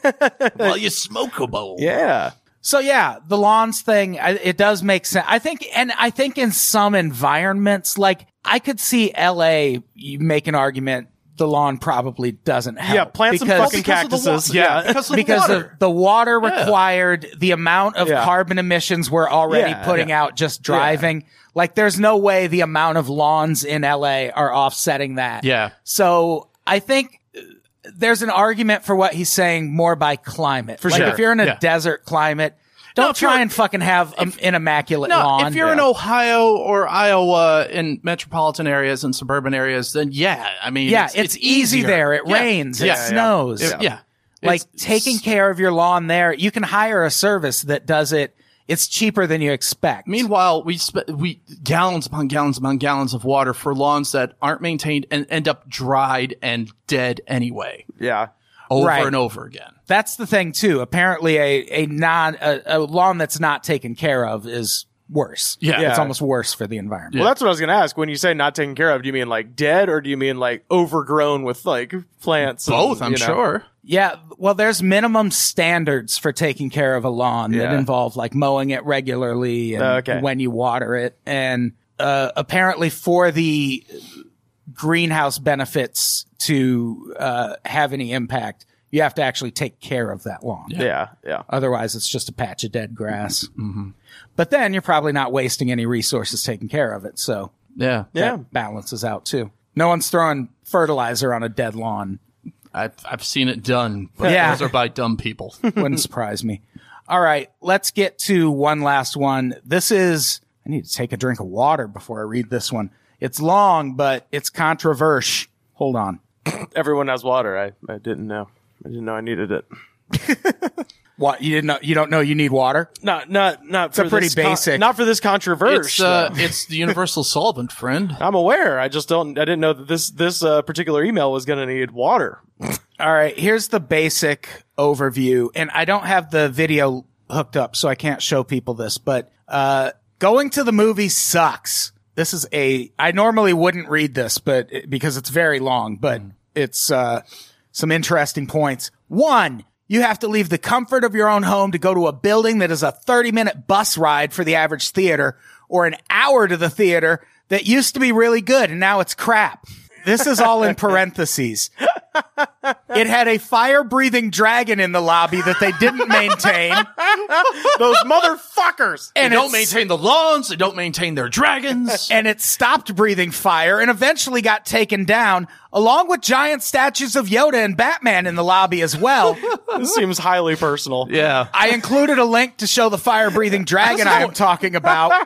while you smoke a bowl. Yeah. So yeah, the lawns thing, it does make sense. I think in some environments, like I could see LA, you make an argument, the lawn probably doesn't help. Yeah, plant some fucking cactuses. Because of the water required, the amount of carbon emissions we're already putting out just driving. Like there's no way the amount of lawns in LA are offsetting that. Yeah. So I think there's an argument for what he's saying more by climate. For like sure. if you're in a desert climate, don't try and fucking have an immaculate lawn. If you're in Ohio or Iowa in metropolitan areas and suburban areas, then I mean, it's easy there. It rains. It snows. Like taking care of your lawn there, you can hire a service that does it. It's cheaper than you expect. Meanwhile, we gallons upon gallons upon gallons of water for lawns that aren't maintained and end up dried and dead anyway. Yeah. Over and over again. That's the thing too. Apparently a lawn that's not taken care of is worse. Yeah. It's almost worse for the environment. Well, that's what I was going to ask. When you say not taken care of, do you mean like dead or do you mean like overgrown with like plants? Both, I'm sure. Yeah. Well, there's minimum standards for taking care of a lawn that involve like mowing it regularly and when you water it. And apparently for the greenhouse benefits to have any impact, you have to actually take care of that lawn. Yeah. Otherwise, it's just a patch of dead grass. Mm-hmm. But then you're probably not wasting any resources taking care of it. So that balances out too. No one's throwing fertilizer on a dead lawn. I've seen it done, but those are by dumb people. Wouldn't surprise me. All right, let's get to one last one. I need to take a drink of water before I read this one. It's long, but it's controversial. Hold on. Everyone has water. I didn't know. I didn't know I needed it. What, you didn't know? You don't know you need water? Not It's a pretty basic. Not for this controversy. It's the universal solvent, friend. I'm aware. I didn't know that this particular email was going to need water. All right, here's the basic overview, and I don't have the video hooked up, so I can't show people this, but going to the movie sucks. I normally wouldn't read this, but because it's very long, but it's some interesting points. 1, you have to leave the comfort of your own home to go to a building that is a 30-minute bus ride for the average theater, or an hour to the theater that used to be really good and now it's crap. this is all in parentheses. It had a fire-breathing dragon in the lobby that they didn't maintain. Those motherfuckers. And they don't maintain the lawns. They don't maintain their dragons. And it stopped breathing fire and eventually got taken down, along with giant statues of Yoda and Batman in the lobby as well. This seems highly personal. Yeah. I included a link to show the fire-breathing dragon I am talking about.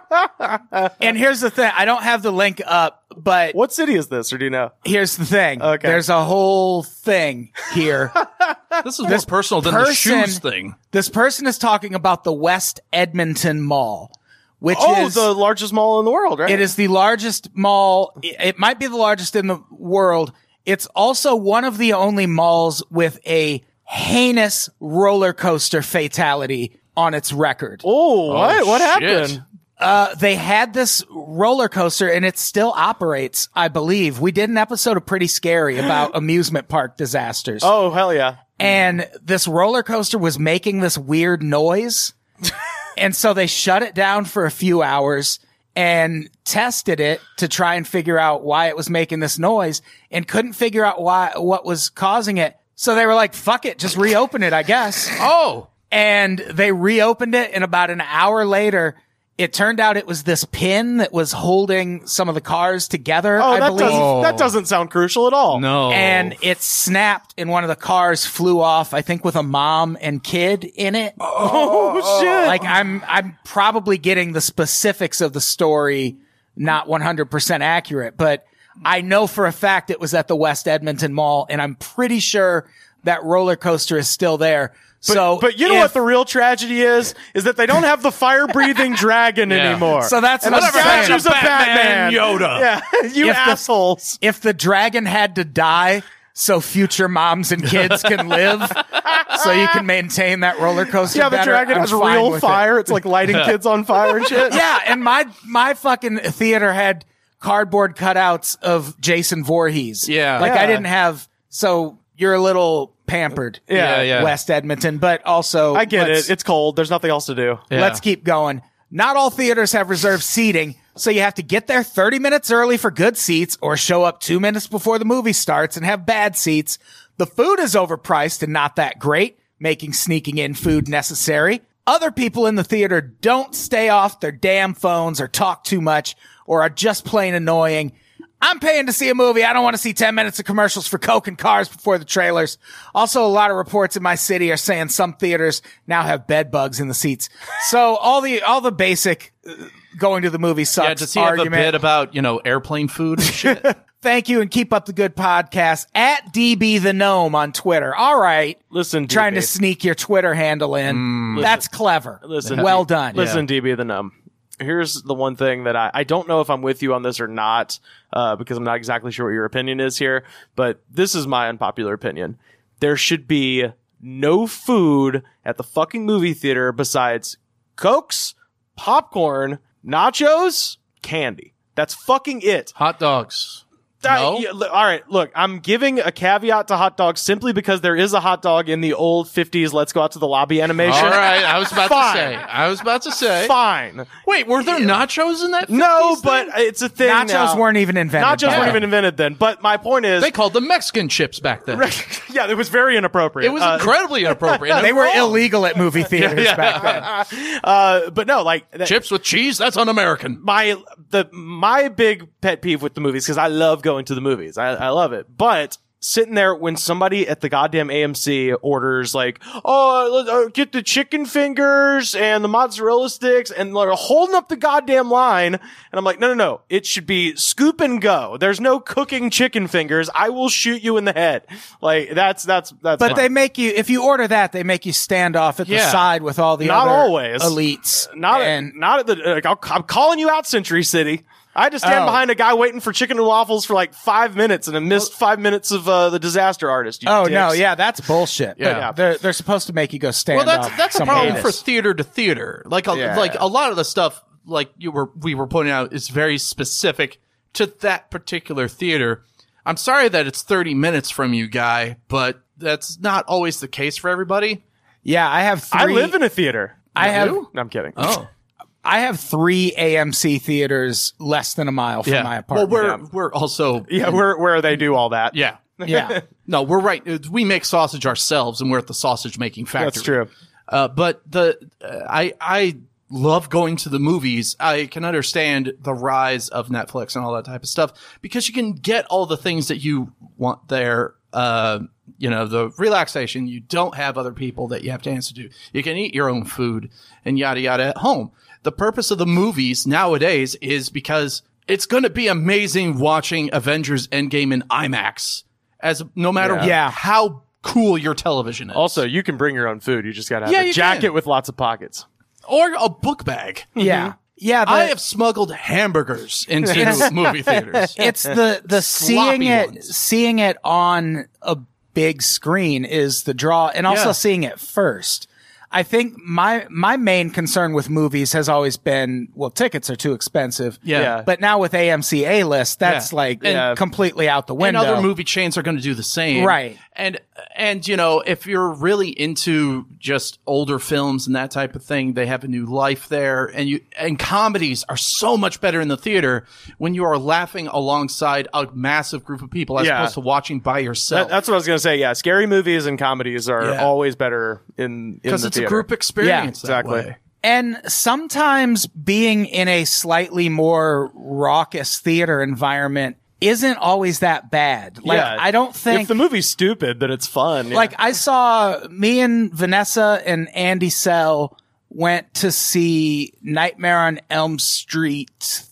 And here's the thing. I don't have the link up, but What city is this, or do you know? here's the thing. Okay. There's a whole thing here. This is more personal than the shoes thing. This person is talking about the West Edmonton Mall, which is the largest mall in the world, right? it is the largest mall. It might be the largest in the world. It's also one of the only malls with a heinous roller coaster fatality on its record. Oh, what? What shit. happened? They had this roller coaster and it still operates, I believe. We did an episode of Pretty Scary about amusement park disasters. Oh, hell yeah. And this roller coaster was making this weird noise. And so they shut it down for a few hours and tested it to try and figure out why it was making this noise and couldn't figure out what was causing it. So they were like, fuck it, just reopen it, I guess. Oh. And they reopened it, and about an hour later, it turned out it was this pin that was holding some of the cars together, Oh, I that believe. that doesn't sound crucial at all. No. And it snapped, and one of the cars flew off, I think with a mom and kid in it. Oh, shit. Like, I'm probably getting the specifics of the story not 100% accurate, but I know for a fact it was at the West Edmonton Mall, and I'm pretty sure that roller coaster is still there. But you know what the real tragedy is that they don't have the fire-breathing dragon anymore. So that's and what the I'm saying. statues of Batman. Yoda. Yeah, you If the- assholes. If the dragon had to die so future moms and kids can live, so you can maintain that roller coaster Yeah, the better, dragon I'm has fine real with fire. It's like lighting kids on fire and shit. Yeah, and my fucking theater had cardboard cutouts of Jason Voorhees. Yeah. Like Yeah. I didn't have, so you're a little pampered. Yeah. West Edmonton, but also I get let's- it. It's cold. There's nothing else to do. Yeah. Let's keep going. Not all theaters have reserved seating, so you have to get there 30 minutes early for good seats or show up 2 minutes before the movie starts and have bad seats. The food is overpriced and not that great, making sneaking in food necessary. Other people in the theater don't stay off their damn phones or talk too much or are just plain annoying. I'm paying to see a movie. I don't want to see 10 minutes of commercials for Coke and cars before the trailers. Also, a lot of reports in my city are saying some theaters now have bed bugs in the seats. So all the basic going to the movie sucks Yeah, does he have a argument. bit about, airplane food and shit? Thank you and keep up the good podcast at DB the Gnome on Twitter. All right. Listen, Trying DB. to sneak your Twitter handle in. That's clever. Listen, well done. Listen, DB the Numb. Here's the one thing that I don't know if I'm with you on this or not, because I'm not exactly sure what your opinion is here, but this is my unpopular opinion. There should be no food at the fucking movie theater besides Cokes, popcorn, nachos, candy. That's fucking it. Hot dogs. No? All right, look, I'm giving a caveat to hot dogs simply because there is a hot dog in the old 50s Let's Go Out to the Lobby animation. All right, I was about Fine. to say. Fine. Wait, were there nachos in that? No, 50s but thing? it's a thing Nachos now. weren't even invented. Nachos by weren't then. even invented then. But my point is, They called them Mexican chips back then. yeah, it was very inappropriate. It was incredibly inappropriate. They were wrong. illegal at movie theaters back then. but no, like Chips with cheese? That's un-American. my big pet peeve with the movies, because I love going to the movies. I love it. But sitting there when somebody at the goddamn AMC orders like, get the chicken fingers and the mozzarella sticks, and they're holding up the goddamn line, and I'm like, no. It should be scoop and go. There's no cooking chicken fingers. I will shoot you in the head. Like that's But fine. they make you, if you order that, they make you stand off at the Yeah. side with all the Not other always. elites. Not and at the. Like, I'm calling you out, Century City. I had to stand Oh. behind a guy waiting for chicken and waffles for like 5 minutes, and I missed 5 minutes of the Disaster Artist. You oh dicks. no, yeah, that's bullshit. Yeah. But they're supposed to make you go stand Well, off. that's a some problem haters. for theater to theater. Like a lot of the stuff, like we were pointing out, is very specific to that particular theater. I'm sorry that it's 30 minutes from you, guy, but that's not always the case for everybody. Yeah, I have three. I live in a theater. I have. No, I'm kidding. Oh, I have 3 AMC theaters less than a mile from my apartment. Well, we're also where they do all that. yeah. yeah. No, we're right. We make sausage ourselves, and we're at the sausage making factory. That's true. But I love going to the movies. I can understand the rise of Netflix and all that type of stuff because you can get all the things that you want there. The relaxation. You don't have other people that you have to answer to. You can eat your own food and yada yada at home. The purpose of the movies nowadays is because it's going to be amazing watching Avengers Endgame in IMAX. No matter how cool your television is. Also, you can bring your own food. You just got to have a jacket with lots of pockets. Or a book bag. Yeah. Yeah. I have smuggled hamburgers into movie theaters. It's the seeing it on a big screen is the draw, and also seeing it first. I think my main concern with movies has always been, well, tickets are too expensive. Yeah. But now with AMC A-List, that's completely out the window. And other movie chains are going to do the same. Right. And if you're really into just older films and that type of thing, they have a new life there. And comedies are so much better in the theater when you are laughing alongside a massive group of people as opposed to watching by yourself. That's what I was going to say. Yeah. Scary movies and comedies are always better in the theater. Because it's a group experience. Yeah, exactly. That way. And sometimes being in a slightly more raucous theater environment isn't always that bad. I don't think if the movie's stupid, then it's fun. Yeah. Like me and Vanessa and Andy Sell went to see Nightmare on Elm Street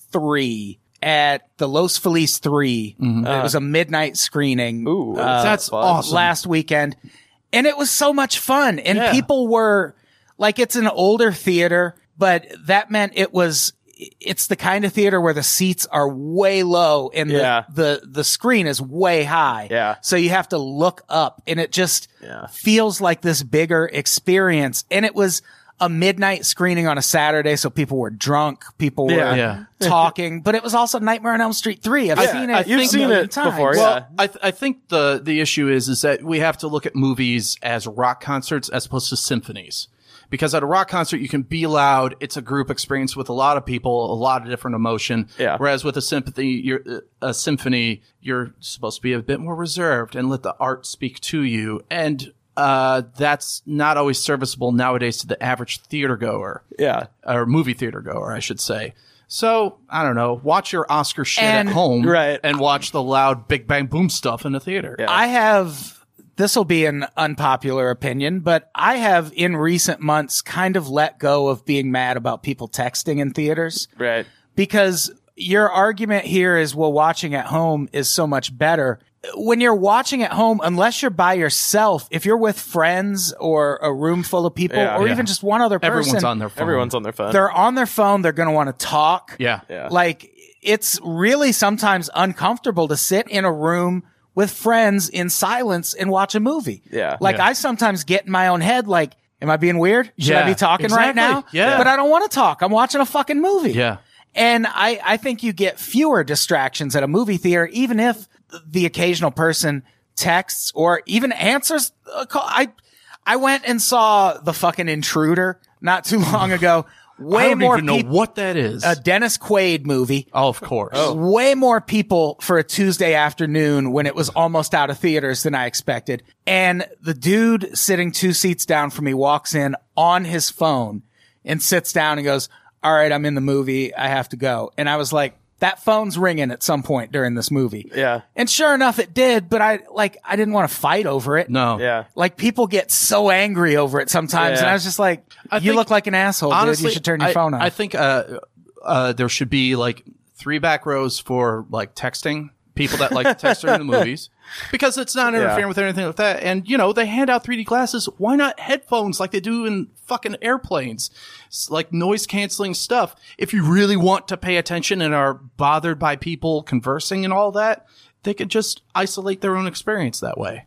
3 at the Los Feliz 3. Mm-hmm. It was a midnight screening. Ooh, that's awesome. Last weekend. And it was so much fun. And people were like, it's an older theater, but that meant it's the kind of theater where the seats are way low and the screen is way high. Yeah. So you have to look up, and it just feels like this bigger experience. And it was a midnight screening on a Saturday, so people were drunk, people were talking, but it was also Nightmare on Elm Street 3. I've seen it. You've seen it before, Well, I think the issue is that we have to look at movies as rock concerts as opposed to symphonies. Because at a rock concert, you can be loud. It's a group experience with a lot of people, a lot of different emotion. Yeah. Whereas with a symphony, you're supposed to be a bit more reserved and let the art speak to you. And that's not always serviceable nowadays to the average theater goer. Yeah. Or movie theater goer, I should say. So, I don't know, watch your Oscar shit at home and watch the loud Big Bang Boom stuff in the theater. Yeah. This will be an unpopular opinion, but I have in recent months kind of let go of being mad about people texting in theaters. Right. Because your argument here is, well, watching at home is so much better. When you're watching at home, unless you're by yourself, if you're with friends or a room full of people or even just one other person. Everyone's on their phone. They're on their phone. They're going to want to talk. Yeah. Like, it's really sometimes uncomfortable to sit in a room with friends in silence and watch a movie. Yeah. I sometimes get in my own head, like, am I being weird? Should I be talking right now? Yeah. But I don't want to talk. I'm watching a fucking movie. Yeah. And I think you get fewer distractions at a movie theater, even if the occasional person texts or even answers a call. I went and saw The fucking Intruder not too long ago. I don't even know what that is. A Dennis Quaid movie. Oh, of course. Way more people for a Tuesday afternoon when it was almost out of theaters than I expected. And the dude sitting 2 seats down from me walks in on his phone and sits down and goes, all right, I'm in the movie. I have to go. And I was like, that phone's ringing at some point during this movie. Yeah. And sure enough, it did, but I didn't want to fight over it. No. Yeah. Like, people get so angry over it sometimes. And I was just like, you look like an asshole, honestly, dude. You should turn your phone off. I think, there should be like 3 back rows for like texting. People that like to text during the movies. Because it's not interfering with anything like that. And, they hand out 3D glasses. Why not headphones like they do in fucking airplanes? It's like noise canceling stuff. If you really want to pay attention and are bothered by people conversing and all that, they could just isolate their own experience that way.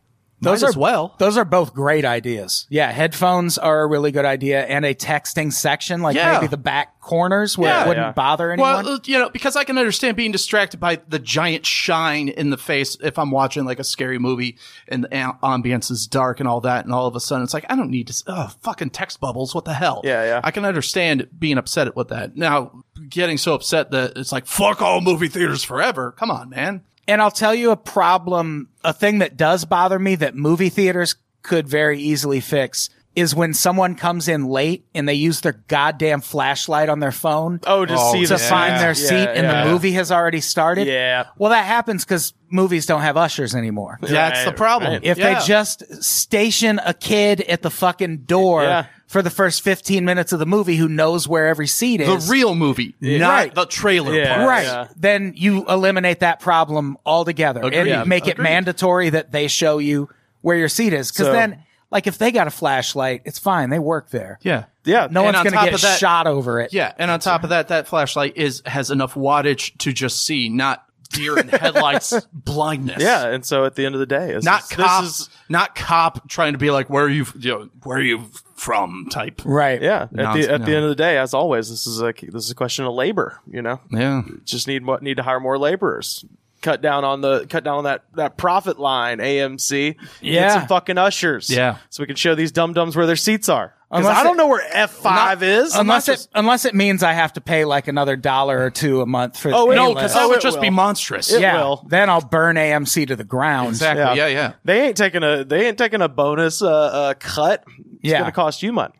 Might as well. Those are both great ideas. Yeah, headphones are a really good idea, and a texting section, like maybe the back corners where it wouldn't bother anyone. Well, because I can understand being distracted by the giant shine in the face if I'm watching like a scary movie and the ambience is dark and all that, and all of a sudden it's like, I don't need to, fucking text bubbles, what the hell? Yeah. I can understand being upset with that. Now, getting so upset that it's like, fuck all movie theaters forever. Come on, man. And I'll tell you a thing that does bother me that movie theaters could very easily fix is when someone comes in late and they use their goddamn flashlight on their phone to find their seat and the movie has already started. Yeah. Well, that happens because movies don't have ushers anymore. That's the problem. If they just station a kid at the fucking door for the first 15 minutes of the movie who knows where every seat is. The real movie, not the trailer part. Right. Yeah. Then you eliminate that problem altogether and make it mandatory that they show you where your seat is. Because then, like, if they got a flashlight, it's fine. They work there. Yeah. Yeah. No one's going to get shot over it. Yeah. And on top of that flashlight has enough wattage to just see, not deer in headlights blindness. Yeah. And so at the end of the day, not cop trying to be like, where are you from type. Right. Yeah. At the end of the day, as always, this is a question of labor, Yeah. Just need to hire more laborers. Cut down on that profit line, AMC. Get some fucking ushers. Yeah. So we can show these dum-dums where their seats are. Because Unless I don't know where F5 is. Unless it means I have to pay like another $1 or $2 a month for because that would just be monstrous. Then I'll burn AMC to the ground. Exactly. Yeah. They ain't taking a bonus cut. It's going to cost you money.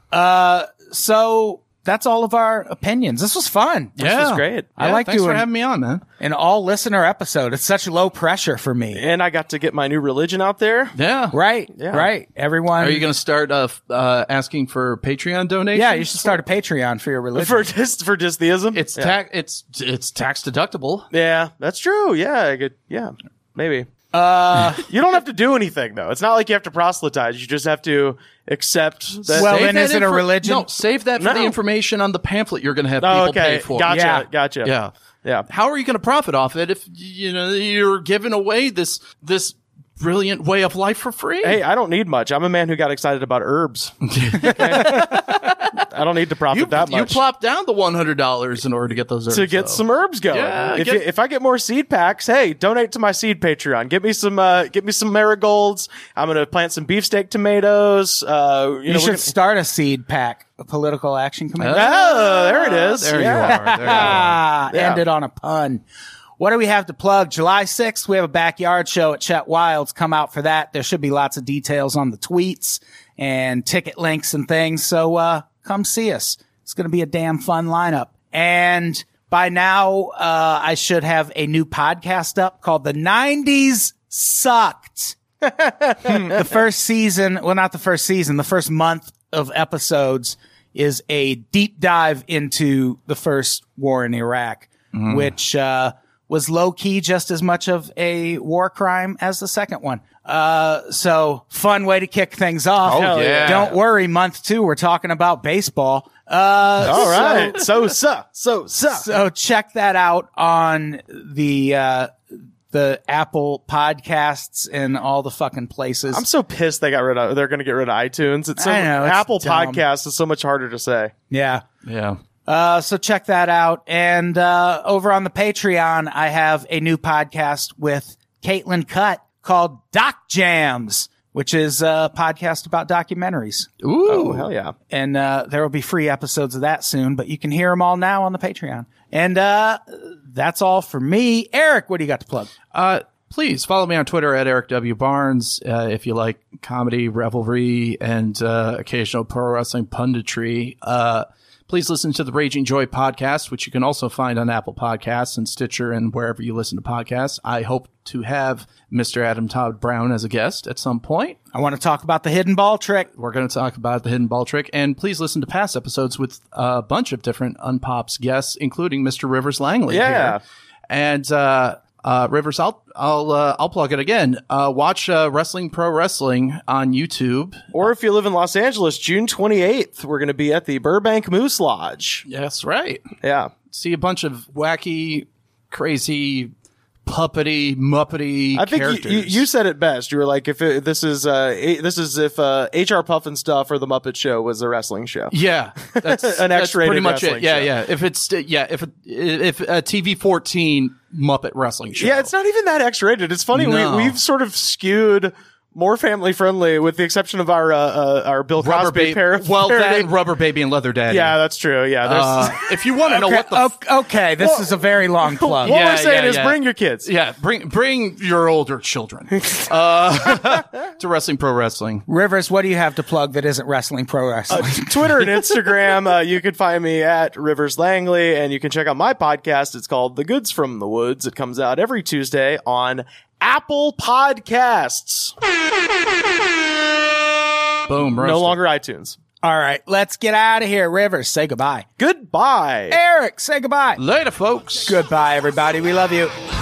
So that's all of our opinions. This was fun. This was great. I like thanks doing for having me on, man. an all listener episode. It's such low pressure for me. And I got to get my new religion out there. Yeah. Right. Yeah. Right. Everyone. Are you going to start asking for Patreon donations? Yeah, you should start a Patreon for your religion. For dystheism? It's tax deductible. Yeah, that's true. Yeah, maybe. You don't have to do anything though. It's not like you have to proselytize. You just have to accept that. Well, then is it a religion? No, save that for the information on the pamphlet you're going to have people pay for. Gotcha. Yeah. How are you going to profit off it if you're giving away this brilliant way of life for free? Hey, I don't need much. I'm a man who got excited about herbs. I don't need to profit that much. You plop down the $100 in order to get those herbs. To get some herbs going. Yeah, if I get more seed packs, hey, donate to my seed Patreon. Get me some marigolds. I'm gonna plant some beefsteak tomatoes. You should start a seed pack, a political action committee. Oh, there it is. There you are. Ended on a pun. What do we have to plug? July 6th, we have a backyard show at Chet Wild's. Come out for that. There should be lots of details on the tweets and ticket links and things. So, come see us. It's going to be a damn fun lineup. And by now, I should have a new podcast up called The 90s Sucked. The first season, well, not the first season, the first month of episodes is a deep dive into the first war in Iraq, which, was low key just as much of a war crime as the second one. So fun way to kick things off. Oh, yeah. Don't worry, month 2, we're talking about baseball. All right. So check that out on the Apple Podcasts and all the fucking places. I'm so pissed they're going to get rid of iTunes. I know, it's Apple dumb. Podcasts is so much harder to say. Yeah. Yeah. So check that out. And, over on the Patreon, I have a new podcast with Caitlin Cutt called Doc Jams, which is a podcast about documentaries. Ooh. Oh, hell yeah. And, there will be free episodes of that soon, but you can hear them all now on the Patreon. And, that's all for me. Eric, what do you got to plug? Please follow me on Twitter at Eric W. Barnes. If you like comedy, revelry, and, occasional pro wrestling punditry, please listen to the Raging Joy podcast, which you can also find on Apple Podcasts and Stitcher and wherever you listen to podcasts. I hope to have Mr. Adam Todd Brown as a guest at some point. I want to talk about the hidden ball trick. We're going to talk about the hidden ball trick. And please listen to past episodes with a bunch of different Unpops guests, including Mr. Rivers Langley. Yeah. Here. And, Rivers, I'll plug it again. Watch Wrestling Pro Wrestling on YouTube. Or if you live in Los Angeles, June 28th, we're going to be at the Burbank Moose Lodge. Yes, right. Yeah. See a bunch of wacky, crazy puppety, muppety I think characters. you said it best. You were like, this is if HR Puffenstuff or the Muppet Show was a wrestling show. Yeah, that's An that's X-rated pretty much it. wrestling Yeah, show. yeah. If a TV-14 Muppet wrestling show. Yeah, it's not even that X-rated. It's funny. No. We've sort of skewed more family friendly, with the exception of our Bill Cosby parody. that and Rubber Baby and Leather Daddy. Yeah, that's true. Yeah, there's. If you want to know what the Okay, this is a very long plug. What Yeah, we're saying yeah, is yeah. bring your kids. yeah, bring your older children to Wrestling Pro Wrestling. Rivers, what do you have to plug that isn't wrestling pro wrestling? Twitter and Instagram. You can find me at Rivers Langley, and you can check out my podcast. It's called The Goods from the Woods. It comes out every Tuesday on Apple Podcasts. Boom. No roasted. longer iTunes. All right, let's get out of here. Rivers, say goodbye. Goodbye. Eric, say goodbye. Later, folks. Goodbye, everybody. We love you.